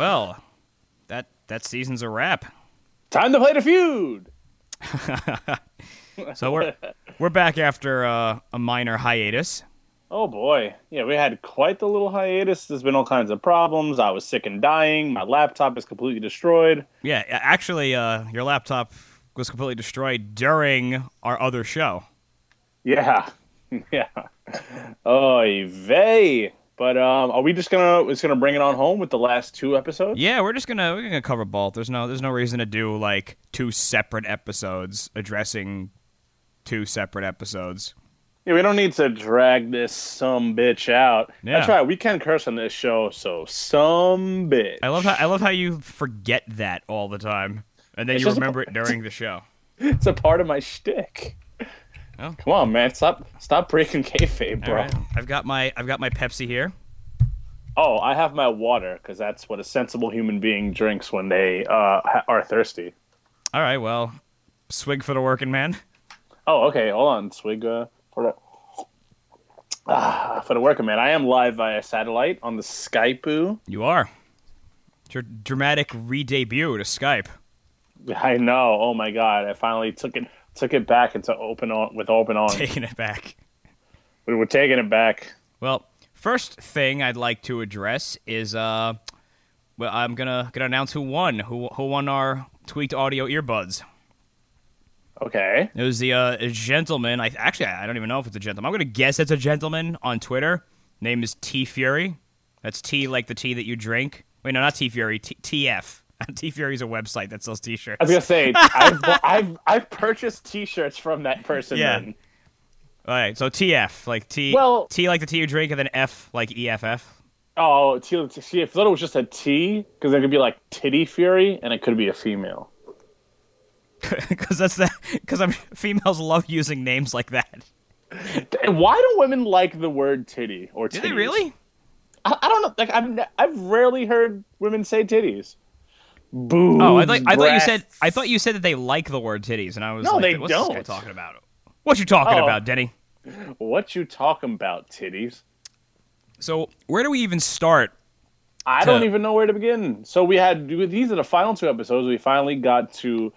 Well, that season's a wrap. Time to play the feud. So we're back after a minor hiatus. Oh boy, yeah, we had quite the little hiatus. There's been all kinds of problems. I was sick and dying. My laptop is completely destroyed. Yeah, actually, your laptop was completely destroyed during our other show. Yeah, yeah. Oy vey. But are we just gonna bring it on home with the last two episodes? Yeah, we're gonna cover both. There's no reason to do like two separate episodes addressing two separate episodes. Yeah, we don't need to drag this some bitch out. Yeah. That's right. We can curse on this show, so some bitch. I love how you forget that all the time, and then It's you just remember it during the show. It's a part of my shtick. Oh. Come on, man. Stop breaking kayfabe, bro. All right. I've got my Pepsi here. Oh, I have my water because that's what a sensible human being drinks when they are thirsty. All right. Well, swig for the working man. Oh, okay. Hold on, swig for the working man. I am live via satellite on the Skype. You are. It's your dramatic re-debut to Skype. I know. Oh my god! I finally took it back into open on. Taking it back. We're taking it back. Well, first thing I'd like to address is well, I'm gonna announce who won our tweaked audio earbuds. Okay. It was a gentleman. I don't even know if it's a gentleman. I'm gonna guess it's a gentleman on Twitter. Name is T Fury. That's T like the tea that you drink. Wait, no, not T Fury. TF. T Fury is a website that sells T-shirts. I was gonna say I've purchased T-shirts from that person. Yeah. Then. All right, so TF like T. Well, T like the tea you drink, and then F like EFF. Oh, see, I thought it was just a T because it could be like Titty Fury, and it could be a female. Because females love using names like that. Why do women like the word titty or titties? Do they really? I don't know. Like I've rarely heard women say titties. Boobs, Oh, I thought you said that they like the word titties, and I was No, like, they what's don't. this guy talking about? What you talking about, Denny? What you talking about, titties? So where do we even start? I don't even know where to begin. So these are the final two episodes. We finally got to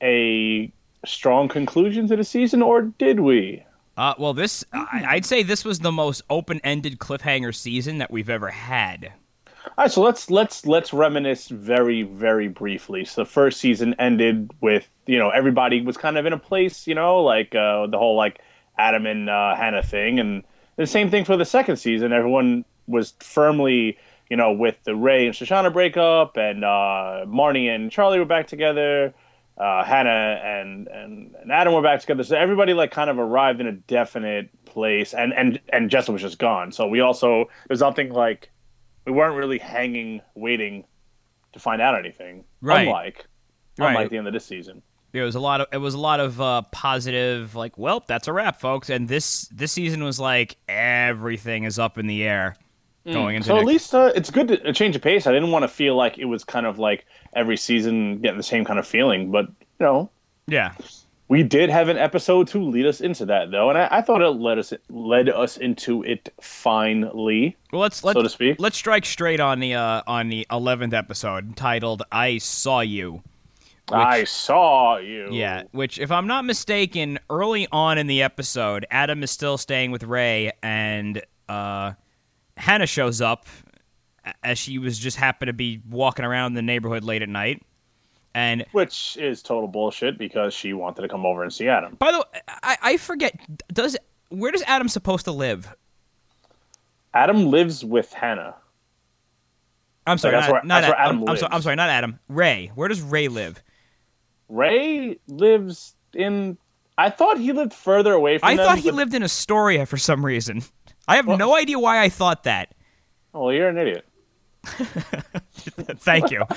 a strong conclusion to the season, or did we? Well, I'd say this was the most open-ended cliffhanger season that we've ever had. All right, so let's reminisce very, very briefly. So the first season ended with, everybody was kind of in a place, like the whole like Adam and Hannah thing, and the same thing for the second season. Everyone was firmly, with the Ray and Shoshana breakup, and Marnie and Charlie were back together. Hannah and Adam were back together, so everybody like kind of arrived in a definite place, and Jessica was just gone. So there's nothing like. We weren't really waiting to find out anything. Right. Unlike the end of this season. It was a lot of positive, like, well, that's a wrap, folks. And this season was like everything is up in the air going into. So at least it's good to change of pace. I didn't want to feel like it was kind of like every season getting the same kind of feeling, but yeah. We did have an episode to lead us into that, though, and I thought it led us into it finally. Well, so to speak. Let's strike straight on the 11th episode, titled "I Saw You." I saw you. Yeah, which, if I'm not mistaken, early on in the episode, Adam is still staying with Ray, and Hannah shows up as she was just happened to be walking around the neighborhood late at night. Which is total bullshit because she wanted to come over and see Adam. By the way, I forget. Where does Adam supposed to live? Adam lives with Hannah. I'm sorry, that's where Adam lives. I'm sorry, not Adam. Ray. Where does Ray live? Ray lives in. I thought he lived further away from them. I thought he lived in Astoria for some reason. I have no idea why I thought that. Oh, you're an idiot. Thank you.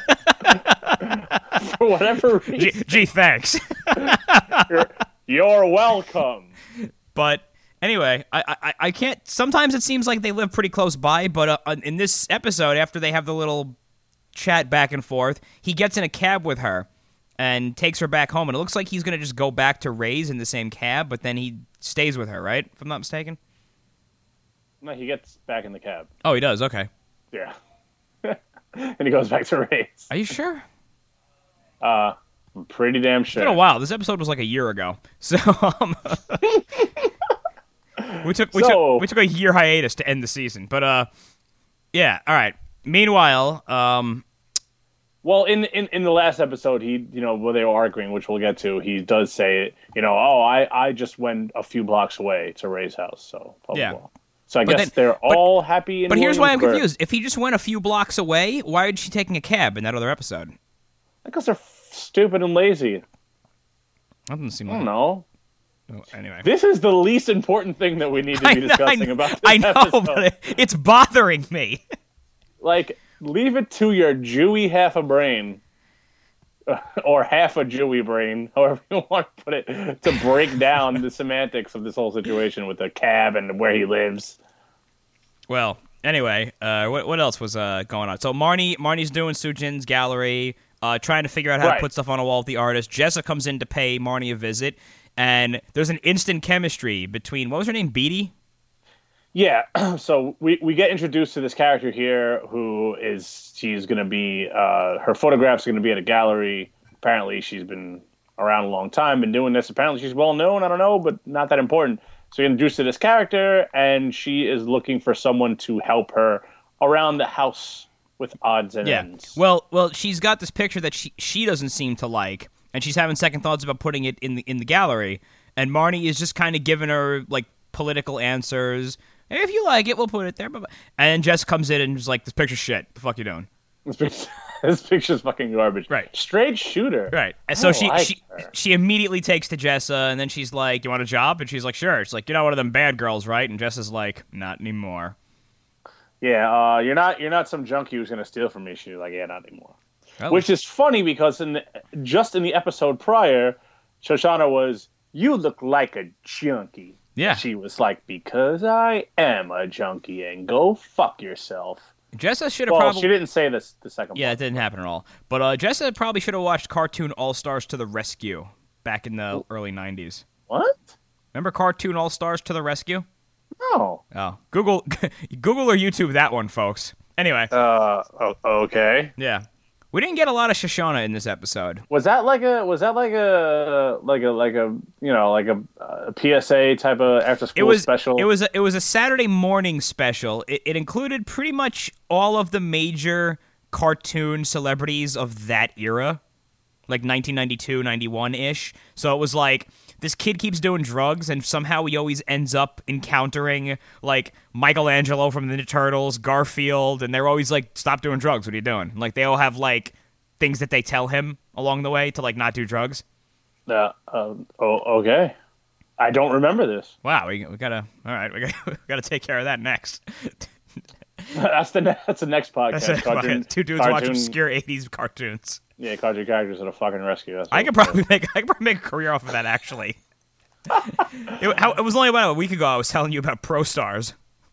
For whatever reason. Gee, thanks. You're welcome. But anyway, I can't. Sometimes it seems like they live pretty close by, but in this episode, after they have the little chat back and forth, he gets in a cab with her and takes her back home. And it looks like he's going to just go back to Ray's in the same cab, but then he stays with her, right? If I'm not mistaken. No, he gets back in the cab. Oh, he does? Okay. Yeah. and he goes back to Ray's. Are you sure? I'm pretty damn sure. It's been a while. This episode was like a year ago, so we took a year hiatus to end the season. But yeah, all right. Meanwhile, well, in the last episode, he, where they were arguing, which we'll get to, he does say, I just went a few blocks away to Ray's house, so blah, yeah. blah, blah. So I guess they're all happy. But here's why I'm confused. If he just went a few blocks away, why is she taking a cab in that other episode? Because they're stupid and lazy. That doesn't seem I don't know. Oh, anyway, this is the least important thing that we need to be discussing about this I know, episode. but it's bothering me. Like, leave it to your Jewy half a brain, or half a Jewy brain, however you want to put it, to break down the semantics of this whole situation with the cab and where he lives. Well, anyway, what else was going on? So Marnie's doing Sujin's gallery, trying to figure out how to put stuff on a wall with the artist. Jessa comes in to pay Marnie a visit, and there's an instant chemistry between, what was her name, Beatty? Yeah, so we get introduced to this character here she's going to be, her photographs are going to be at a gallery. Apparently she's been around a long time, been doing this. Apparently she's well known, I don't know, but not that important. So you're introduced to this character, and she is looking for someone to help her around the house with odds and ends. Well, she's got this picture that she doesn't seem to like, and she's having second thoughts about putting it in the gallery, and Marnie is just kind of giving her, like, political answers. Hey, if you like it, we'll put it there. And then Jess comes in and is like, this picture's shit. The fuck you doing? This picture's fucking garbage. Right. Straight shooter. Right. And so she immediately takes to Jessa, and then she's like, you want a job? And she's like, sure. It's like, you're not one of them bad girls, right? And Jessa's like, not anymore. Yeah, you're not some junkie who's going to steal from me. She's like, yeah, not anymore. Oh. Which is funny because just in the episode prior, Shoshana was, you look like a junkie. Yeah. She was like, because I am a junkie, and go fuck yourself. Jessa should have probably... she didn't say this the second part. Yeah, it didn't happen at all. But Jessa probably should have watched Cartoon All-Stars to the Rescue back in the early 90s. What? Remember Cartoon All-Stars to the Rescue? No. Oh. Google or YouTube that one, folks. Anyway. Okay. Yeah. We didn't get a lot of Shoshana in this episode. Was that like a PSA type of after school special? It was a Saturday morning special. It included pretty much all of the major cartoon celebrities of that era, like 1992, 91-ish. So it was like, this kid keeps doing drugs, and somehow he always ends up encountering, like, Michelangelo from the Ninja Turtles, Garfield, and they're always like, stop doing drugs, what are you doing? Like, they all have, like, things that they tell him along the way to, like, not do drugs. Okay. I don't remember this. Wow, we gotta take care of that next. That's the next podcast. Two dudes watch obscure 80s cartoons. Yeah, cartoon characters at a fucking rescue. I could probably make a career off of that, actually. It was only about a week ago I was telling you about Pro Stars.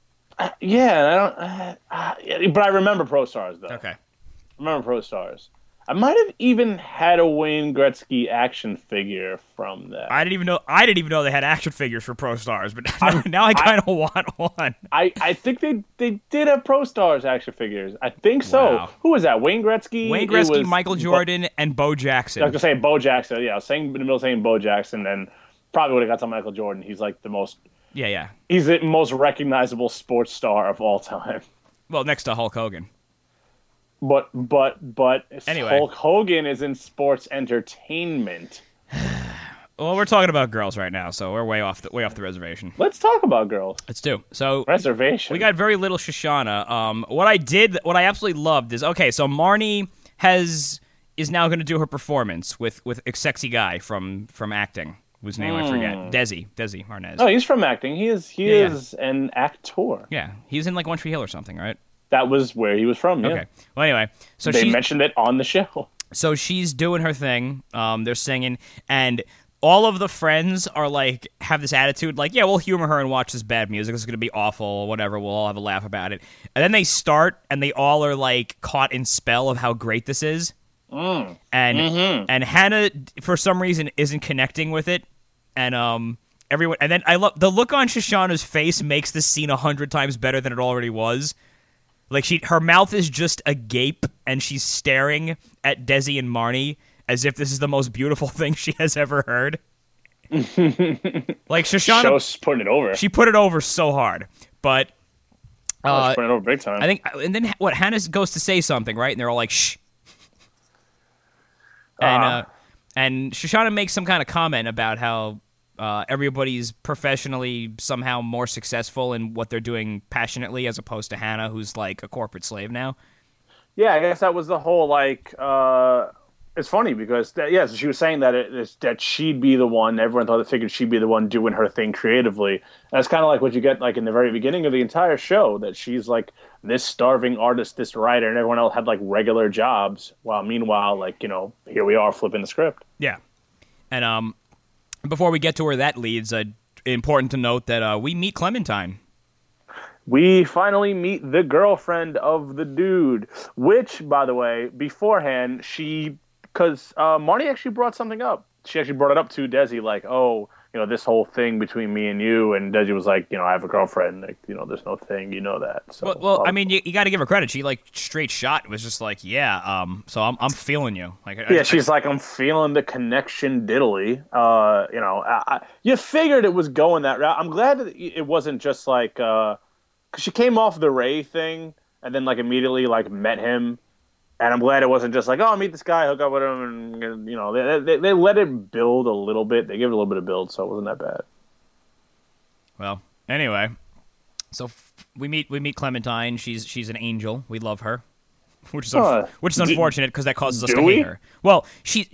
Yeah, but I remember Pro Stars, though. Okay. I remember Pro Stars. I might have even had a Wayne Gretzky action figure from that. I didn't even know they had action figures for Pro Stars, but now I kind of want one. I think they did have Pro Stars action figures. I think so. Wow. Who was that? Wayne Gretzky, Michael Jordan, and Bo Jackson. I was gonna say Bo Jackson. Yeah, I was saying in the middle saying Bo Jackson, and probably would have got to Michael Jordan. He's like the most. Yeah. He's the most recognizable sports star of all time. Well, next to Hulk Hogan. But anyway. Hulk Hogan is in sports entertainment. Well, we're talking about girls right now, so we're way off the reservation. Let's talk about girls. Let's do. So reservation. We got very little Shoshana. What I absolutely loved is, okay, so Marnie is now going to do her performance with a sexy guy from acting, whose name I forget. Desi Arnaz. Oh, he's from acting. He is an actor. Yeah, he's in like One Tree Hill or something, right? That was where he was from. Yeah. Okay. Well, anyway, so they mentioned it on the show. So she's doing her thing. They're singing, and all of the friends are like, have this attitude, like, yeah, we'll humor her and watch this bad music. This is gonna be awful, whatever. We'll all have a laugh about it. And then they start, and they all are like caught in spell of how great this is. And Hannah, for some reason, isn't connecting with it, and everyone. And then I love the look on Shoshana's face makes this scene 100 times better than it already was. Like her mouth is just agape, and she's staring at Desi and Marnie as if this is the most beautiful thing she has ever heard. Like Shoshana, Show's putting it over. she put it over so hard, but She's putting it over big time. I think, and then what? Hannah goes to say something, right? And they're all like, "Shh." And Shoshana makes some kind of comment about how everybody's professionally somehow more successful in what they're doing passionately, as opposed to Hannah, who's like a corporate slave now. Yeah, I guess that was the whole like. It's funny because so she was saying that she'd be the one. Everyone thought figured she'd be the one doing her thing creatively. That's kind of like what you get like in the very beginning of the entire show. That she's like this starving artist, this writer, and everyone else had like regular jobs. While meanwhile, like here we are flipping the script. Yeah, and before we get to where that leads, important to note that we meet Clementine. We finally meet the girlfriend of the dude, which, by the way, beforehand, because Marnie actually brought something up. She actually brought it up to Desi, like, oh, this whole thing between me and you, and Desi was like, I have a girlfriend, like, there's no thing, that. So, well, I mean, you got to give her credit. She like straight shot was just like, yeah, so I'm feeling you. Like, she's like, I'm feeling the connection diddly. You figured it was going that route. I'm glad that it wasn't just like, because she came off the Ray thing and then like immediately like met him. And I'm glad it wasn't just like, oh, I'll meet this guy, hook up with him, and they let it build a little bit. They give it a little bit of build, so it wasn't that bad. Well, anyway, so we meet Clementine. She's an angel. We love her, which is unfortunate because that causes us to hate her. Well,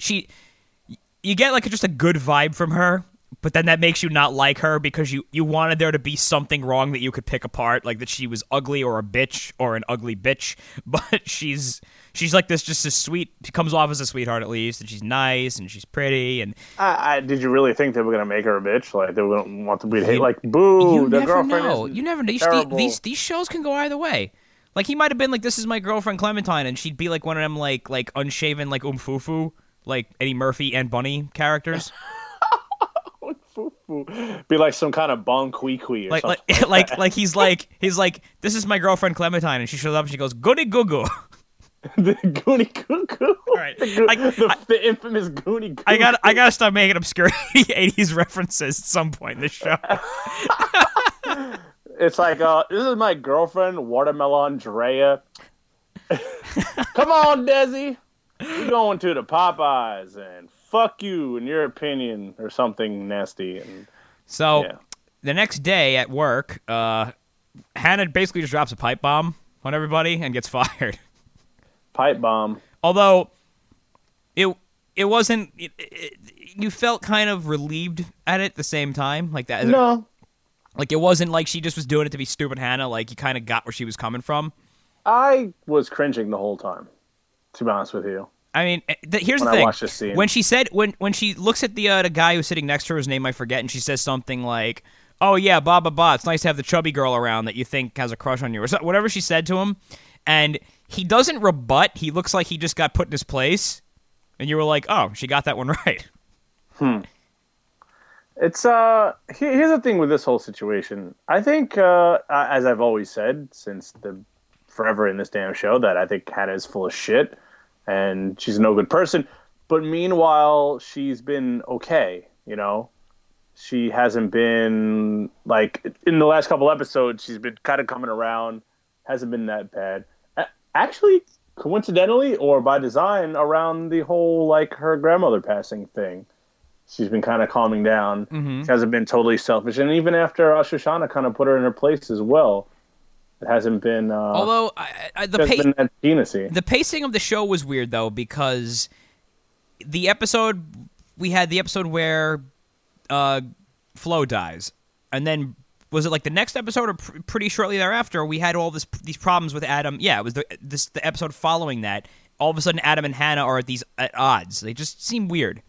you get like just a good vibe from her, but then that makes you not like her because you wanted there to be something wrong that you could pick apart, like that she was ugly or a bitch or an ugly bitch. But she's like this, just a sweet. She comes off as a sweetheart at least, and she's nice and she's pretty. And did you really think they were gonna make her a bitch? Like they wouldn't want to be hate? Like boo, the girlfriend. You never know. These shows can go either way. Like he might have been like, this is my girlfriend Clementine, and she'd be like one of them like unshaven like Fufu, like Eddie Murphy and Bunny characters. Be like some kind of Bon Kui Kui or something. Like he's like this is my girlfriend Clementine, and she shows up and she goes goody goo goo. The Goonie Goo Goo. All right, the infamous Goonie Goo. I gotta start making obscure 80s references at some point in this show. It's like this is my girlfriend Watermelon Drea. Come on, Desi, we're going to the Popeyes and fuck you in your opinion or something nasty. And so the next day at work, Hannah basically just drops a pipe bomb on everybody and gets fired. Pipe bomb. Although it wasn't, you felt kind of relieved at it at the same time, like that. No, like it wasn't like she just was doing it to be stupid Hannah. Like you kind of got where she was coming from. I was cringing the whole time, to be honest with you. I mean, here's the thing. I watched this scene. When she said when she looks at the guy who's sitting next to her, his name I forget, and she says something like, "Oh yeah, blah blah blah. It's nice to have the chubby girl around that you think has a crush on you," or whatever she said to him, and he doesn't rebut. He looks like he just got put in his place, and you were like, "Oh, she got that one right." It's here's the thing with this whole situation. I think, as I've always said since the forever in this damn show, that I think Hannah is full of shit. And she's a no good person. But meanwhile, she's been okay, She hasn't been, like, in the last couple episodes, she's been kind of coming around. Hasn't been that bad. Actually, coincidentally, or by design, around the whole, like, her grandmother passing thing. She's been kind of calming down. Mm-hmm. She hasn't been totally selfish. And even after Shoshana kind of put her in her place as well. It hasn't been. Although the pacing of the show was weird though, because we had the episode where Flo dies, and then was it like the next episode or pretty shortly thereafter we had all these problems with Adam? Yeah, it was the episode following that. All of a sudden, Adam and Hannah are at odds. They just seem weird.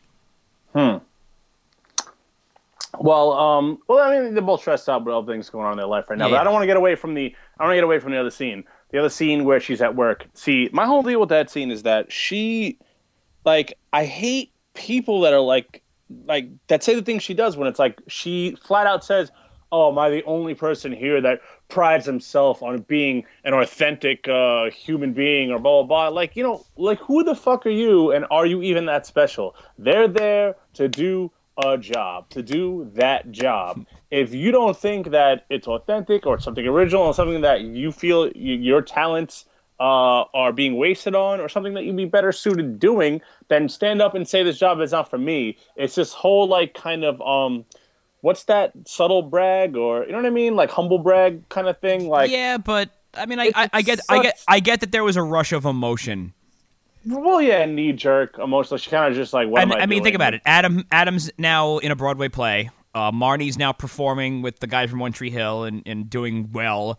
Well, I mean, they're both stressed out with all things going on in their life right now. But I don't want to get away from the other scene. The other scene where she's at work. See, my whole deal with that scene is that she, like, I hate people that are like that say the things she does when it's like she flat out says, oh, am I the only person here that prides himself on being an authentic human being or blah, blah, blah. Like, like who the fuck are you and are you even that special? They're there to do a job, to do that job. If you don't think that it's authentic or something original or something that you feel your talents are being wasted on or something that you'd be better suited doing, then stand up and say this job is not for me. It's this whole like kind of what's that subtle brag or you know what I mean, like humble brag kind of thing. Like Yeah, but I mean, I get that there was a rush of emotion. Well, yeah, knee jerk, emotional. She kind of just like, what am I mean, doing? think about it. Adam's now in a Broadway play. Marnie's now performing with the guys from One Tree Hill and doing well.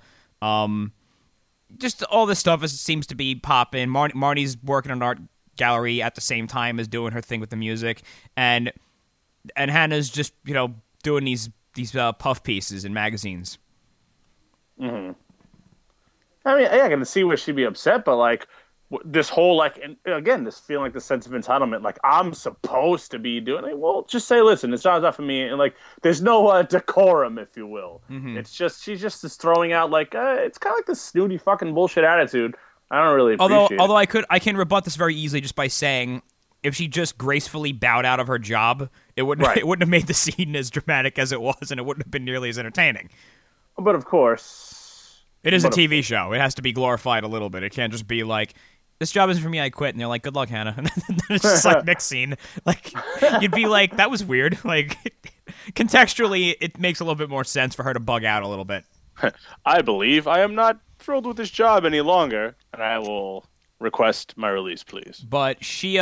Just all this stuff seems to be popping. Marnie's working on an art gallery at the same time as doing her thing with the music, and Hannah's just doing these puff pieces in magazines. Mm-hmm. I mean, yeah, I can see where she'd be upset, but like this whole like, and again, this feeling like the sense of entitlement, like I'm supposed to be doing it. Well, just say, listen, this job's not for me, and like, there's no decorum, if you will. Mm-hmm. It's just she's just throwing out like it's kind of like this snooty fucking bullshit attitude. I don't really appreciate it. Although I can rebut this very easily just by saying, if she just gracefully bowed out of her job, it wouldn't have made the scene as dramatic as it was, and it wouldn't have been nearly as entertaining. But of course, it is a TV show. It has to be glorified a little bit. It can't just be like, this job isn't for me, I quit. And they're like, good luck, Hannah. And then it's just like, next scene. Like, you'd be like, that was weird. Like, contextually, it makes a little bit more sense for her to bug out a little bit. I believe I am not thrilled with this job any longer, and I will request my release, please. But she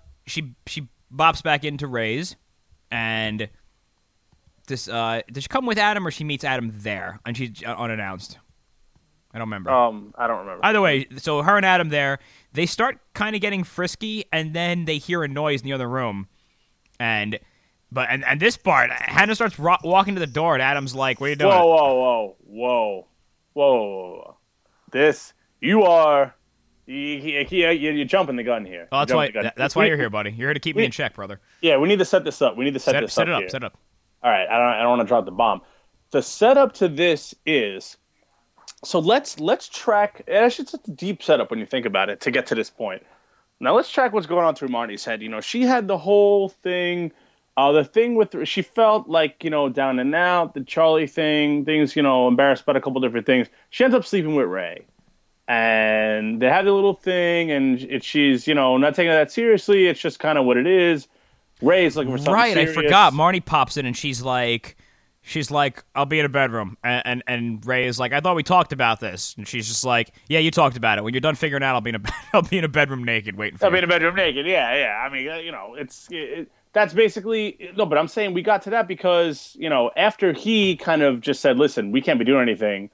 bops back into Ray's, and this does she come with Adam, or she meets Adam there, and she's unannounced? I don't remember. I don't remember. Either way, so her and Adam there, they start kind of getting frisky, and then they hear a noise in the other room, and this part, Hannah starts walking to the door, and Adam's like, "What are you doing?" Whoa! This you're jumping the gun here. Oh, that's why you're here, buddy. You're here to keep me in check, brother. Yeah, we need to set this up. Set it up. All right, I don't want to drop the bomb. The setup to this is. So let's track. Actually, it's a deep setup when you think about it to get to this point. Now let's track what's going on through Marnie's head. She had the whole thing, the thing with she felt like down and out, the Charlie things, embarrassed about a couple different things. She ends up sleeping with Ray, and they have the little thing, and she's not taking it that seriously. It's just kind of what it is. Ray's looking for something serious. I forgot. Marnie pops in and she's like, I'll be in a bedroom. And Ray is like, I thought we talked about this. And she's just like, yeah, you talked about it. When you're done figuring out, I'll be in a bedroom naked waiting for you. I'll be in a bedroom naked. Yeah. I mean, that's basically, no, but I'm saying we got to that because, after he kind of just said, listen, we can't be doing anything.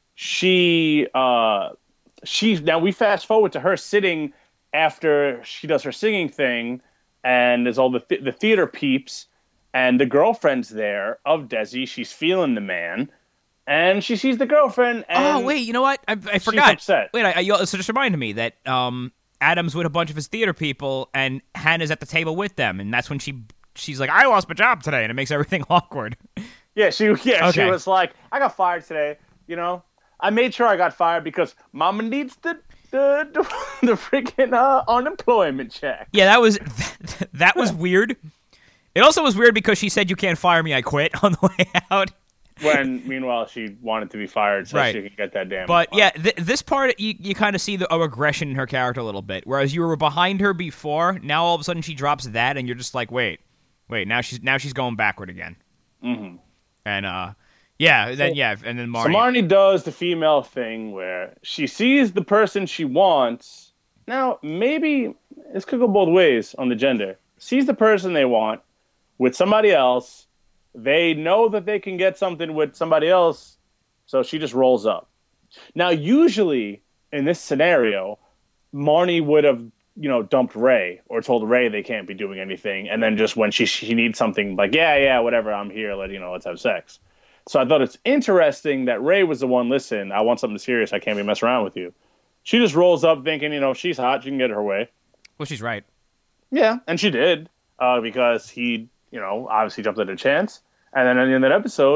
Now we fast forward to her sitting after she does her singing thing and there's all the theater peeps. And the girlfriend's there of Desi. She's feeling the man. And she sees the girlfriend. And wait, you know what? I forgot. She's upset. Wait, so just reminded me that Adam's with a bunch of his theater people, and Hannah's at the table with them. And that's when she's like, I lost my job today. And it makes everything awkward. Yeah, she was like, I got fired today. I made sure I got fired because Mama needs the freaking unemployment check. Yeah, that was weird. It also was weird because she said, you can't fire me, I quit, on the way out. When, meanwhile, she wanted to be fired so she could get that damn... But, yeah, this part, you kind of see a regression in her character a little bit. Whereas you were behind her before, now all of a sudden she drops that, and you're just like, wait, now she's going backward again. Mm-hmm. And, and then Marnie... So Marnie does the female thing where she sees the person she wants. Now, maybe this could go both ways on the gender. Sees the person they want with somebody else. They know that they can get something with somebody else, so she just rolls up. Now, usually in this scenario, Marnie would have, dumped Ray or told Ray they can't be doing anything, and then just when she needs something, like, yeah, whatever, I'm here, let's have sex. So I thought it's interesting that Ray was the one, listen, I want something serious, I can't be messing around with you. She just rolls up thinking, she's hot, she can get her way. Well, she's right. Yeah, and she did, because he, obviously jumped at a chance. And then in that episode,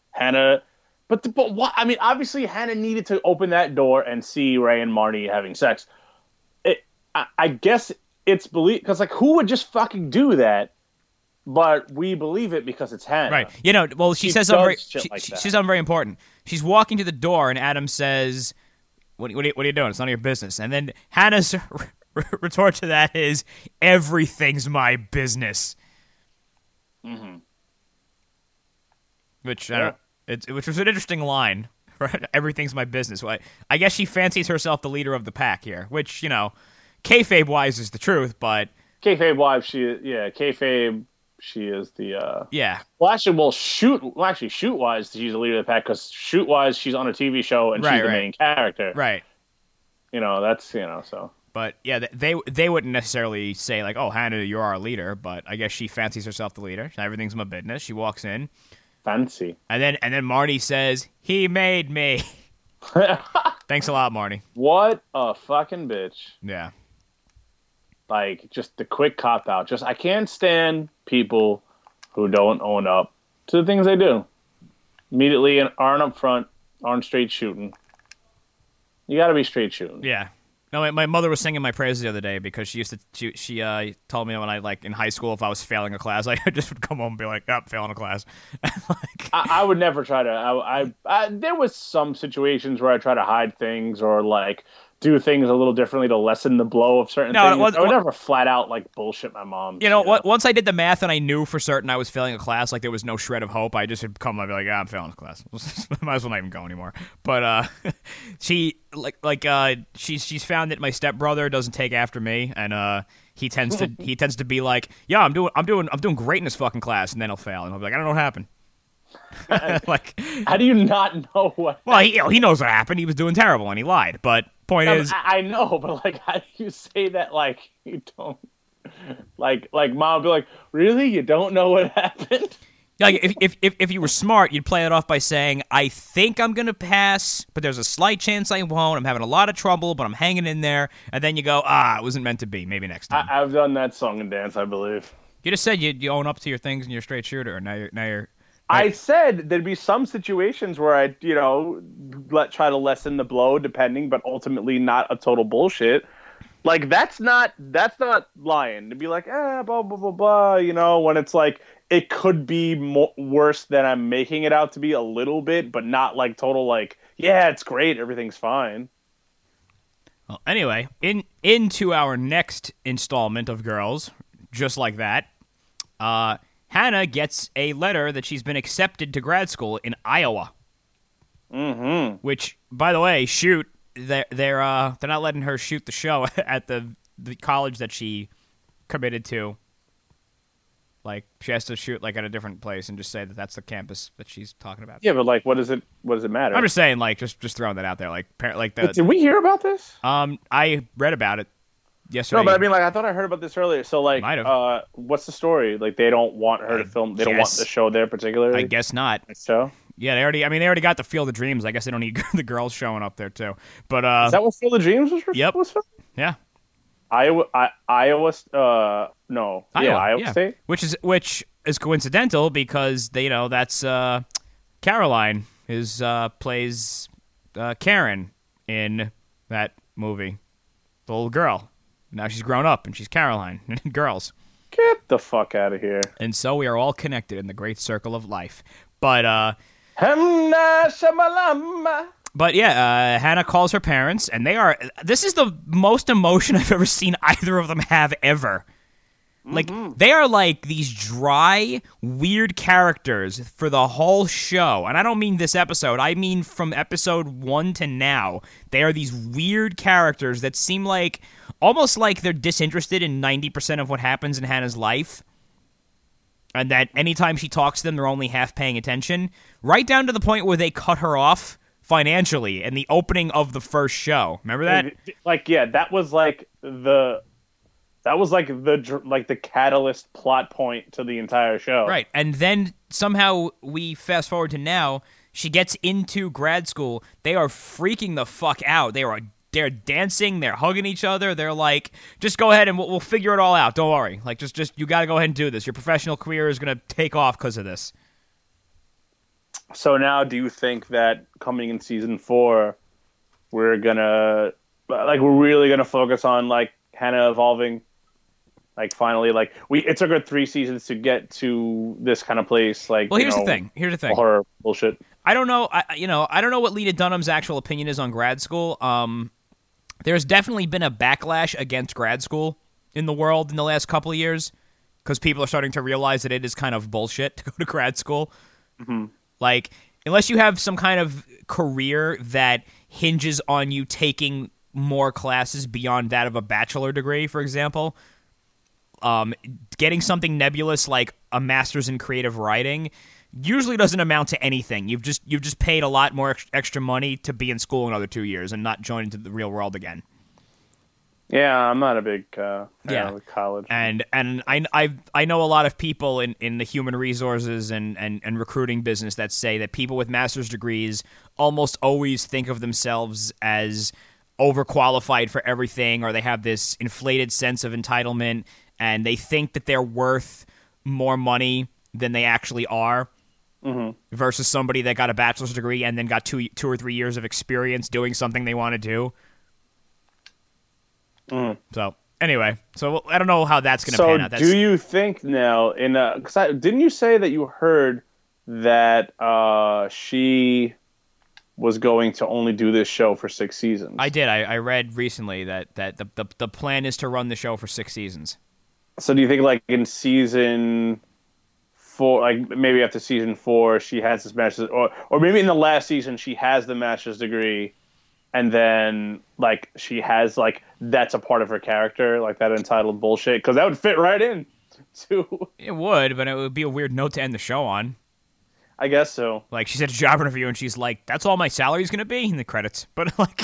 Hannah, but what? I mean, obviously Hannah needed to open that door and see Ray and Marnie having sex. I guess it's believe because like who would just fucking do that? But we believe it because it's Hannah. Right. You know, well, she says does something shit like that. she says something very important. She's walking to the door, and Adam says, what are you doing? It's none of your business. And then Hannah's retort to that is, everything's my business. Mm-hmm. Which, which was an interesting line. Right? Everything's my business. Well, I guess she fancies herself the leader of the pack here, which, you know, kayfabe-wise is the truth, but... Kayfabe-wise, kayfabe... She is the yeah. Well, actually, shoot-wise, she's the leader of the pack because shoot-wise, she's on a TV show and she's the main character. Right. You know, that's so. But yeah, they wouldn't necessarily say like, "Oh, Hannah, you're our leader," but I guess she fancies herself the leader. Everything's my business. She walks in, fancy, and then Marnie says, "He made me." Thanks a lot, Marnie. What a fucking bitch. Yeah. Like, just the quick cop-out. Just, I can't stand people who don't own up to the things they do. Immediately aren't up front, aren't straight shooting. You gotta be straight shooting. Yeah. No, my mother was singing my praises the other day because she used to. She told me when I like in high school if I was failing a class, I just would come home and be like, "I'm failing a class." Like, I would never try to. There was some situations where I try to hide things or like do things a little differently to lessen the blow of certain things. I would never flat out like bullshit my mom. You know, once I did the math and I knew for certain I was failing a class, like there was no shred of hope, I just would come and be like, I'm failing a class. Might as well not even go anymore. But she's found that my stepbrother doesn't take after me, and he tends to be like, yeah, I'm doing great in this fucking class, and then he'll fail, and I'll be like, I don't know what happened. Like, how do you not know what? Well, he knows what happened. He was doing terrible, and he lied. But point is, I know, but like, how do you say that? Like, you don't. Like mom would be like, really? You don't know what happened? Like, if you were smart, you'd play it off by saying, I think I'm gonna pass, but there's a slight chance I won't. I'm having a lot of trouble, but I'm hanging in there. And then you go, it wasn't meant to be. Maybe next time. I've done that song and dance, I believe. You just said you own up to your things and you're a straight shooter. And now you're. I said there'd be some situations where I'd, try to lessen the blow, depending, but ultimately not a total bullshit. Like, that's not lying. To be like, blah, blah, blah, blah, when it's like, it could be worse than I'm making it out to be a little bit, but not like total, like, yeah, it's great, everything's fine. Well, anyway, into our next installment of Girls, just like that, Hannah gets a letter that she's been accepted to grad school in Iowa. Mm-hmm. Which, by the way, they're not letting her shoot the show at the college that she committed to. Like, she has to shoot like at a different place and just say that that's the campus that she's talking about. Yeah, but like, what does it matter? I'm just saying, like, just throwing that out there. Like, did we hear about this? I read about it yesterday. No, but I mean, like, I thought I heard about this earlier. So, like, what's the story? Like, they don't want her to film. They don't want the show there particularly. I guess not. So, yeah, they already got the Field of Dreams. I guess they don't need the girls showing up there too. But is that what Field of Dreams was? Yep. Was filmed? Yeah. Iowa. State, which is coincidental because that's Caroline plays Karen in that movie, the little girl. Now she's grown up and she's Caroline. Girls. Get the fuck out of here. And so we are all connected in the great circle of life. But But yeah, Hannah calls her parents, and this is the most emotion I've ever seen either of them have ever. Like, they are like these dry, weird characters for the whole show. And I don't mean this episode, I mean from episode 1 to now. They are these weird characters that seem like, almost like they're disinterested in 90% of what happens in Hannah's life. And that anytime she talks to them, they're only half paying attention. Right down to the point where they cut her off financially in the opening of the first show. Remember that? Like, yeah, that was like the catalyst plot point to the entire show. Right. And then somehow we fast forward to now, she gets into grad school. They are freaking the fuck out. They're dancing, they're hugging each other. They're like, just go ahead and we'll figure it all out. Don't worry. Like, just you got to go ahead and do this. Your professional career is going to take off because of this. So now, do you think that coming in season 4, we're really gonna focus on like Hannah evolving? Like finally, like it took her 3 seasons to get to this kind of place. Like, Well, here's the thing. Here's the thing. all her bullshit. I don't know. I don't know what Lena Dunham's actual opinion is on grad school. There's definitely been a backlash against grad school in the world in the last couple of years because people are starting to realize that it is kind of bullshit to go to grad school. Mm-hmm. Like, unless you have some kind of career that hinges on you taking more classes beyond that of a bachelor degree, for example, getting something nebulous like a master's in creative writing usually doesn't amount to anything. You've just paid a lot more extra money to be in school another 2 years and not join into the real world again. Yeah, I'm not a big fan of college. And I know a lot of people in the human resources and recruiting business that say that people with master's degrees almost always think of themselves as overqualified for everything, or they have this inflated sense of entitlement, and they think that they're worth more money than they actually are, versus somebody that got a bachelor's degree and then got 2 or 3 years of experience doing something they want to do. So anyway, I don't know how that's going to pan out. Do you think now didn't you say that you heard that she was going to only do this show for 6 seasons? I did. I read recently that the plan is to run the show for 6 seasons. So do you think like in season 4, like maybe after season 4, she has this master's, or maybe in the last season she has the master's degree, and then like she has like that's a part of her character, like that entitled bullshit, because that would fit right in too. It would, but it would be a weird note to end the show on. I guess so. Like, she's at a job interview and she's like, "That's all my salary's gonna be," in the credits. But like,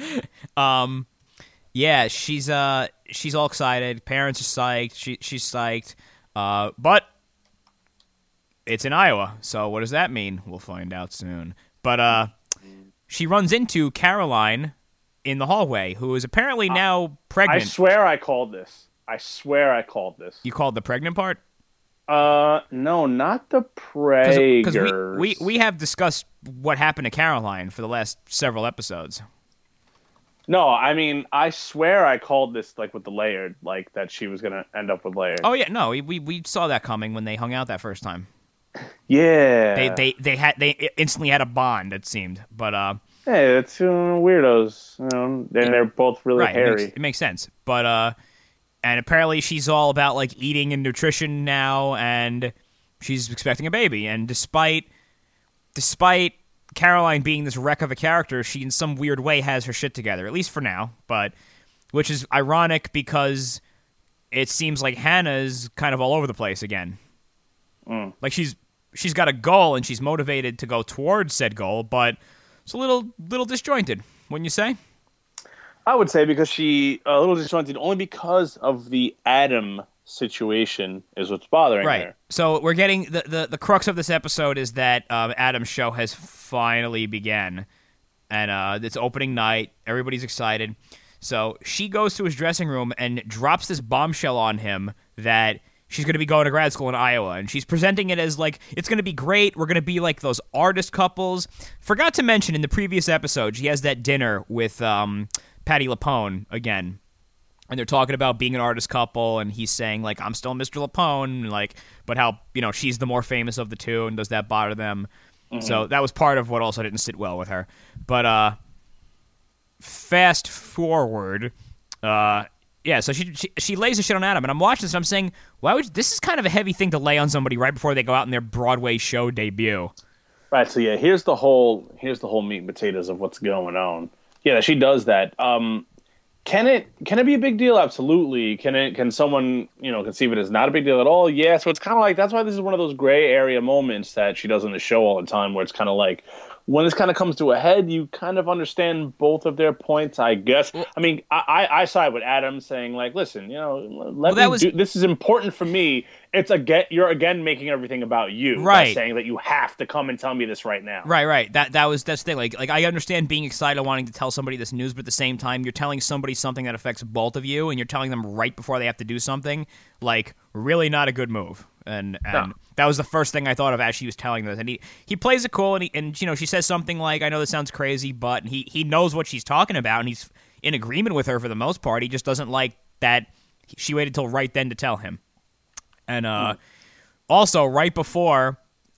yeah, she's all excited. Parents are psyched. She's psyched. But it's in Iowa, so what does that mean? We'll find out soon. But she runs into Caroline in the hallway, who is apparently now pregnant. I swear I called this. You called the pregnant part? No, not the Prager. Because we have discussed what happened to Caroline for the last several episodes. No, I mean, I swear I called this like with the Laird, like that she was gonna end up with Laird. Oh yeah, no, we saw that coming when they hung out that first time. Yeah, they instantly had a bond, it seemed, but hey, it's weirdos, and they're both really hairy. It makes sense, but and apparently she's all about like eating and nutrition now, and she's expecting a baby, and despite Caroline being this wreck of a character, she in some weird way has her shit together, at least for now, but which is ironic because it seems like Hannah's kind of all over the place again. Like she's got a goal and she's motivated to go towards said goal, but it's a little disjointed, wouldn't you say? I would say because she a little disjointed only because of the Adam situation is what's bothering her. So we're getting the crux of this episode is that Adam's show has finally began, and it's opening night. Everybody's excited. So she goes to his dressing room and drops this bombshell on him that she's going to be going to grad school in Iowa, and she's presenting it as like, it's going to be great. We're going to be like those artist couples. Forgot to mention in the previous episode, she has that dinner with Patti LuPone again. And they're talking about being an artist couple, and he's saying, like, I'm still Mr. LuPone, like, but how, she's the more famous of the two, and does that bother them? Mm-hmm. So that was part of what also didn't sit well with her. But fast forward, yeah, so she lays the shit on Adam, and I'm watching this, and I'm saying, this is kind of a heavy thing to lay on somebody right before they go out in their Broadway show debut. Right, so yeah, here's the whole meat and potatoes of what's going on. Yeah, she does that. Can it be a big deal? Absolutely. Can someone, conceive it as not a big deal at all? Yeah, so it's kind of like, that's why this is one of those gray area moments that she does on the show all the time, where it's kind of like, when this kind of comes to a head, you kind of understand both of their points, I guess. I mean, I side with Adam saying, like, listen, this is important for me. It's you're again making everything about you, right? By saying that you have to come and tell me this right now, right. That's the thing. Like I understand being excited, wanting to tell somebody this news, but at the same time, you're telling somebody something that affects both of you, and you're telling them right before they have to do something. Like, really not a good move. And No. that was the first thing I thought of as she was telling this. And he plays it cool, and she says something like, "I know this sounds crazy, but," he knows what she's talking about, and he's in agreement with her for the most part. He just doesn't like that she waited till right then to tell him. And also, right before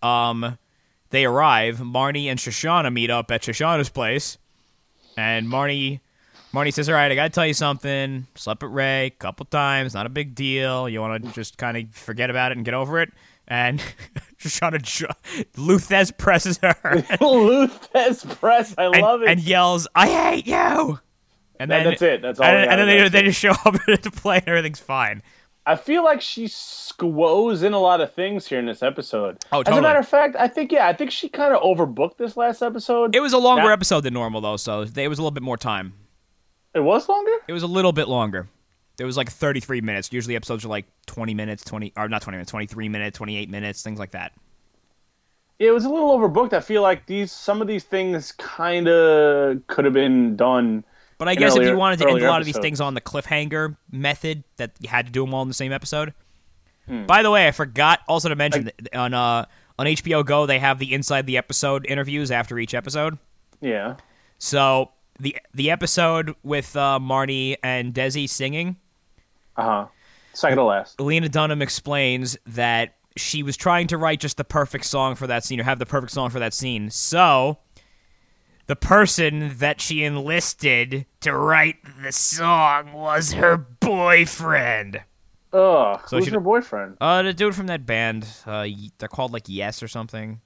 they arrive, Marnie and Shoshana meet up at Shoshana's place, and Marnie says, "All right, I gotta tell you something. Slept with Ray a couple times. Not a big deal. You want to just kind of forget about it and get over it?" And Shoshana Luthez presses her. Luthez press. I love it. And yells, "I hate you!" And then that's it. That's all. And then they just show up to play, and everything's fine. I feel like she squoze in a lot of things here in this episode. Oh, totally. As a matter of fact, I think she kind of overbooked this last episode. It was a longer episode than normal, though, so it was a little bit more time. It was longer? It was a little bit longer. It was like 33 minutes. Usually episodes are like 20 minutes, 23 minutes, 28 minutes, things like that. It was a little overbooked. I feel like some of these things kind of could have been done. But I guess if you wanted to end a lot of these episodes. things on the cliffhanger method, that you had to do them all in the same episode. By the way, I forgot also to mention that on HBO Go, they have the inside the episode interviews after each episode. Yeah. So the episode with Marnie and Desi singing, Second to last. Lena Dunham explains that she was trying to write just the perfect song for that scene, or have the perfect song for that scene. So the person that she enlisted to write the song was her boyfriend. Ugh. So who's her boyfriend? The dude from that band. They're called like Yes or something.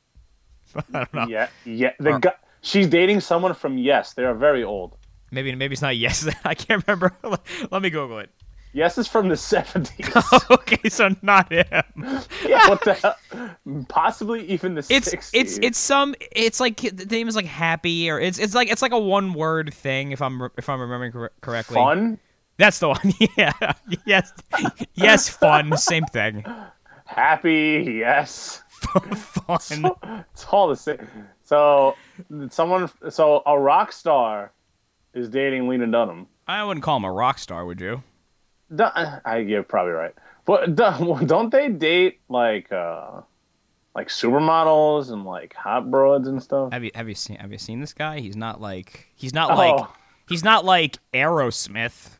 I don't know. Yeah. She's dating someone from Yes. They are very old. Maybe it's not Yes. I can't remember. Let me Google it. Yes is from the 70s. Okay, so not him. Yeah, what the hell? Possibly even the 60s. It's like the name is like Happy, or it's like a one word thing if I'm remembering correctly. Fun? That's the one. Yeah. Yes, fun, same thing. Happy, yes. Fun. It's all the same. So a rock star is dating Lena Dunham. I wouldn't call him a rock star, would you? You're probably right. But don't they date like supermodels and like hot broads and stuff? Have you seen this guy? He's not like Aerosmith.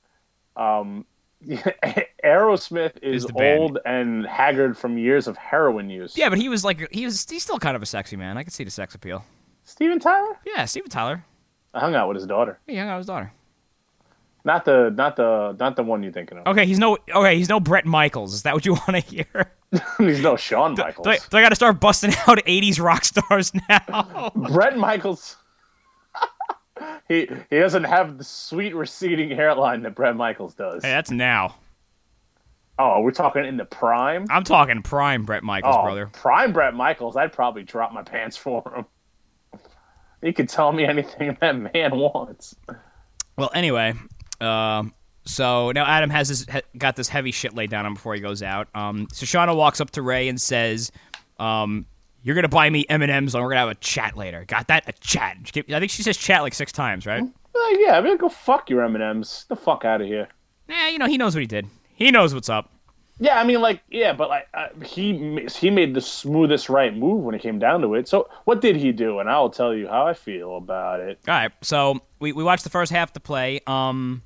Aerosmith is the band. old and haggard from years of heroin use. Yeah, but he's still kind of a sexy man. I could see the sex appeal. Steven Tyler? Yeah, Steven Tyler. I hung out with his daughter. He hung out with his daughter. Not the one you're thinking of. Okay, he's no Bret Michaels. Is that what you want to hear? He's no Shawn Michaels. Do I got to start busting out 80s rock stars now? Bret Michaels. He doesn't have the sweet receding hairline that Bret Michaels does. Hey, that's now. Oh, we're talking in the prime? I'm talking prime Bret Michaels, brother. Prime Bret Michaels, I'd probably drop my pants for him. He could tell me anything that man wants. Well, anyway, so now Adam has got this heavy shit laid down on him before he goes out. Shoshana walks up to Ray and says, "You're gonna buy me M&Ms, and we're gonna have a chat later." Got that? A chat. I think she says chat like 6 times, right? Yeah, I mean, go fuck your M&Ms. Get the fuck out of here. Nah, he knows what he did. He knows what's up. Yeah, I mean, he made the smoothest right move when it came down to it. So what did he do? And I'll tell you how I feel about it. All right, so we watched the first half to play. Marnie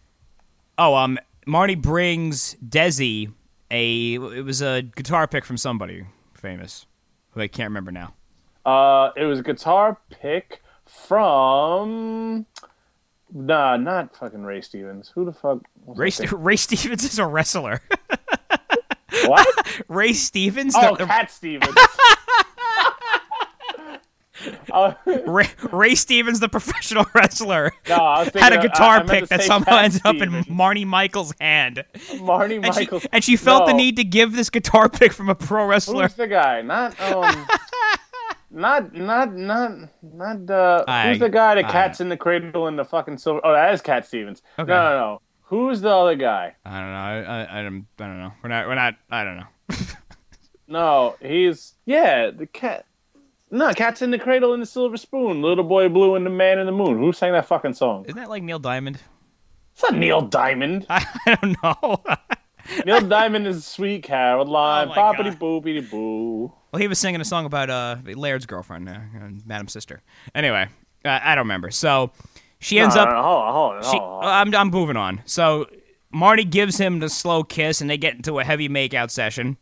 brings Desi it was a guitar pick from somebody famous who I can't remember now. It was a guitar pick from not fucking Ray Stevens. Who the fuck? Ray Stevens is a wrestler. What? Ray Stevens? Cat Stevens. Ray Stevens, the professional wrestler, No, I was thinking had a guitar I meant pick to that say somehow Cat ended up in Stevens. Marnie Michaels' hand. Marnie Michaels. And she felt the No. need to give this guitar pick from a pro wrestler. Who's the guy? Not who's the guy that Cat's in the Cradle in the fucking silver? Oh, that is Cat Stevens. Okay. No. Who's the other guy? I don't know. I don't know. We're not. I don't know. No, he's the cat. No, Cat's in the Cradle in the Silver Spoon. Little Boy Blue and the Man in the Moon. Who sang that fucking song? Isn't that like Neil Diamond? It's not Neil Diamond. I don't know. Neil Diamond is Sweet Oh Caroline. my Boppity god. boopity boo. Well, he was singing a song about Laird's girlfriend, Madam's sister. Anyway, I don't remember. So she No, ends no, up. no, hold She. on. I'm moving on. So Marty gives him the slow kiss, and they get into a heavy makeout session.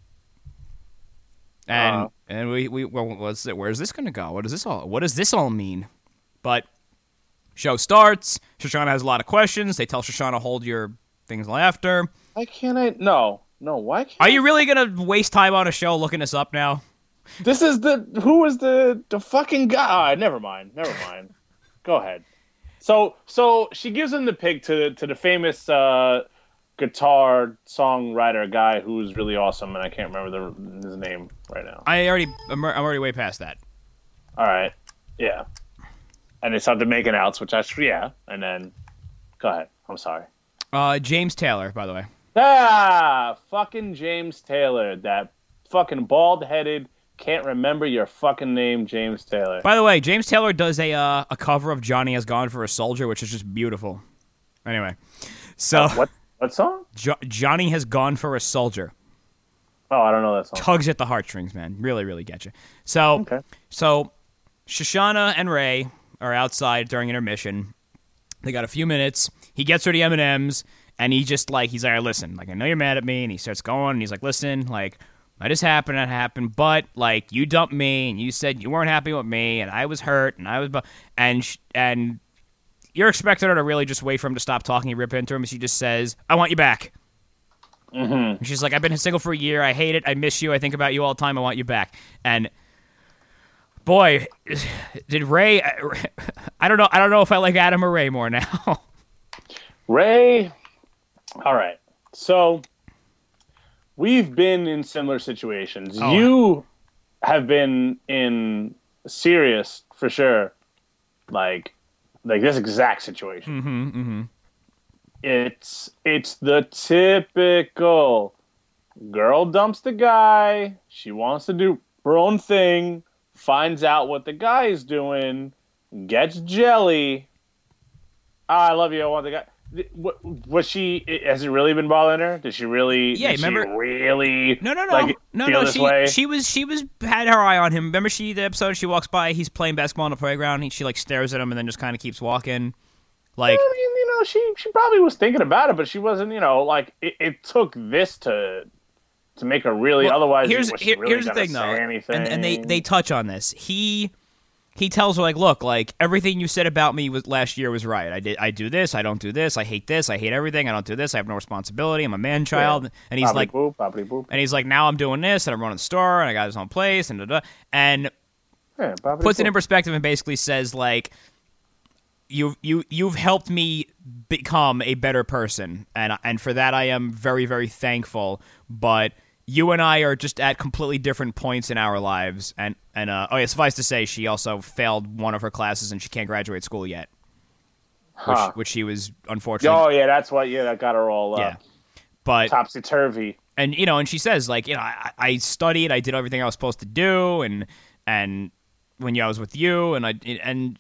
And we well, where's this gonna go? What does this all mean? But show starts. Shoshana has a lot of questions. They tell Shoshana, hold your things after. Why can't I? No, why can't Are you really gonna waste time on a show looking this up now? This is who was the fucking guy? Never mind. Go ahead. So she gives him the pig to the famous guitar songwriter guy who's really awesome, and I can't remember his name right now. I'm already way past that. All right, yeah, and they started making outs, which and then go ahead. I'm sorry. James Taylor, by the way. Fucking James Taylor, that fucking bald-headed. Can't remember your fucking name, James Taylor. By the way, James Taylor does a cover of Johnny Has Gone for a Soldier, which is just beautiful. Anyway, so what song? Johnny Has Gone for a Soldier. Oh, I don't know that song. Tugs at the heartstrings, man. Really, really get you. So, Okay. So Shoshana and Ray are outside during intermission. They got a few minutes. He gets her the M&Ms, and he's like, listen, like, I know you're mad at me, and he starts going, and he's like, listen, like, that happened, but, like, you dumped me, and you said you weren't happy with me, and I was hurt, and I was, and you're expecting her to really just wait for him to stop talking, you rip into him, and she just says, I want you back. Mm-hmm. And she's like, I've been single for a year, I hate it, I miss you, I think about you all the time, I want you back. And boy, did Ray, I don't know if I like Adam or Ray more now. Ray, all right, so we've been in similar situations. Oh. You have been in serious, for sure, like this exact situation. Mm-hmm. It's the typical girl dumps the guy. She wants to do her own thing, finds out what the guy is doing, gets jelly. I love you. I want the guy. Was she? Has it really been bothering her? Did she really? Yeah, remember? She really? No. Feel this way? She was had her eye on him. Remember, the episode she walks by, he's playing basketball on the playground. She like stares at him and then just kind of keeps walking. Like, I mean, she probably was thinking about it, but she wasn't. Like it took this to make her really. Well, otherwise, here's really the thing, though, anything? and they touch on this. He tells her, like, look, like, everything you said about me last year was right. I do this, I don't do this, I hate everything, I don't do this, I have no responsibility, I'm a man-child. Yeah. And he's like, boop. And he's like, now I'm doing this, and I'm running the store, and I got his own place, and da-da. And yeah, puts it in perspective and basically says, like, you've helped me become a better person, and for that I am very, very thankful, but you and I are just at completely different points in our lives, and suffice to say, she also failed one of her classes and she can't graduate school yet, which she was unfortunate. Oh yeah, that's what. Yeah, that got her all but topsy turvy. And and she says, like, I studied, I did everything I was supposed to do, and when I was with you, and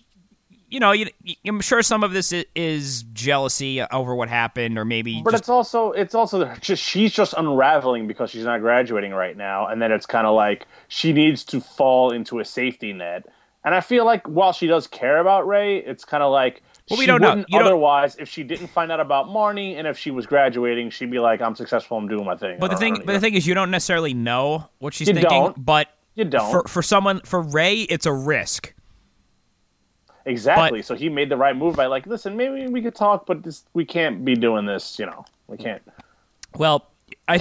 I'm sure some of this is jealousy over what happened, or maybe. But it's also she's just unraveling because she's not graduating right now, and then it's kind of like she needs to fall into a safety net. And I feel like while she does care about Ray, it's kind of like we don't know. Otherwise, if she didn't find out about Marnie, and if she was graduating, she'd be like, "I'm successful, I'm doing my thing." But the thing is, you don't necessarily know what she's thinking. But you don't. For Ray, it's a risk. Exactly. So he made the right move by like, listen, maybe we could talk, but we can't be doing this. We can't. Well, I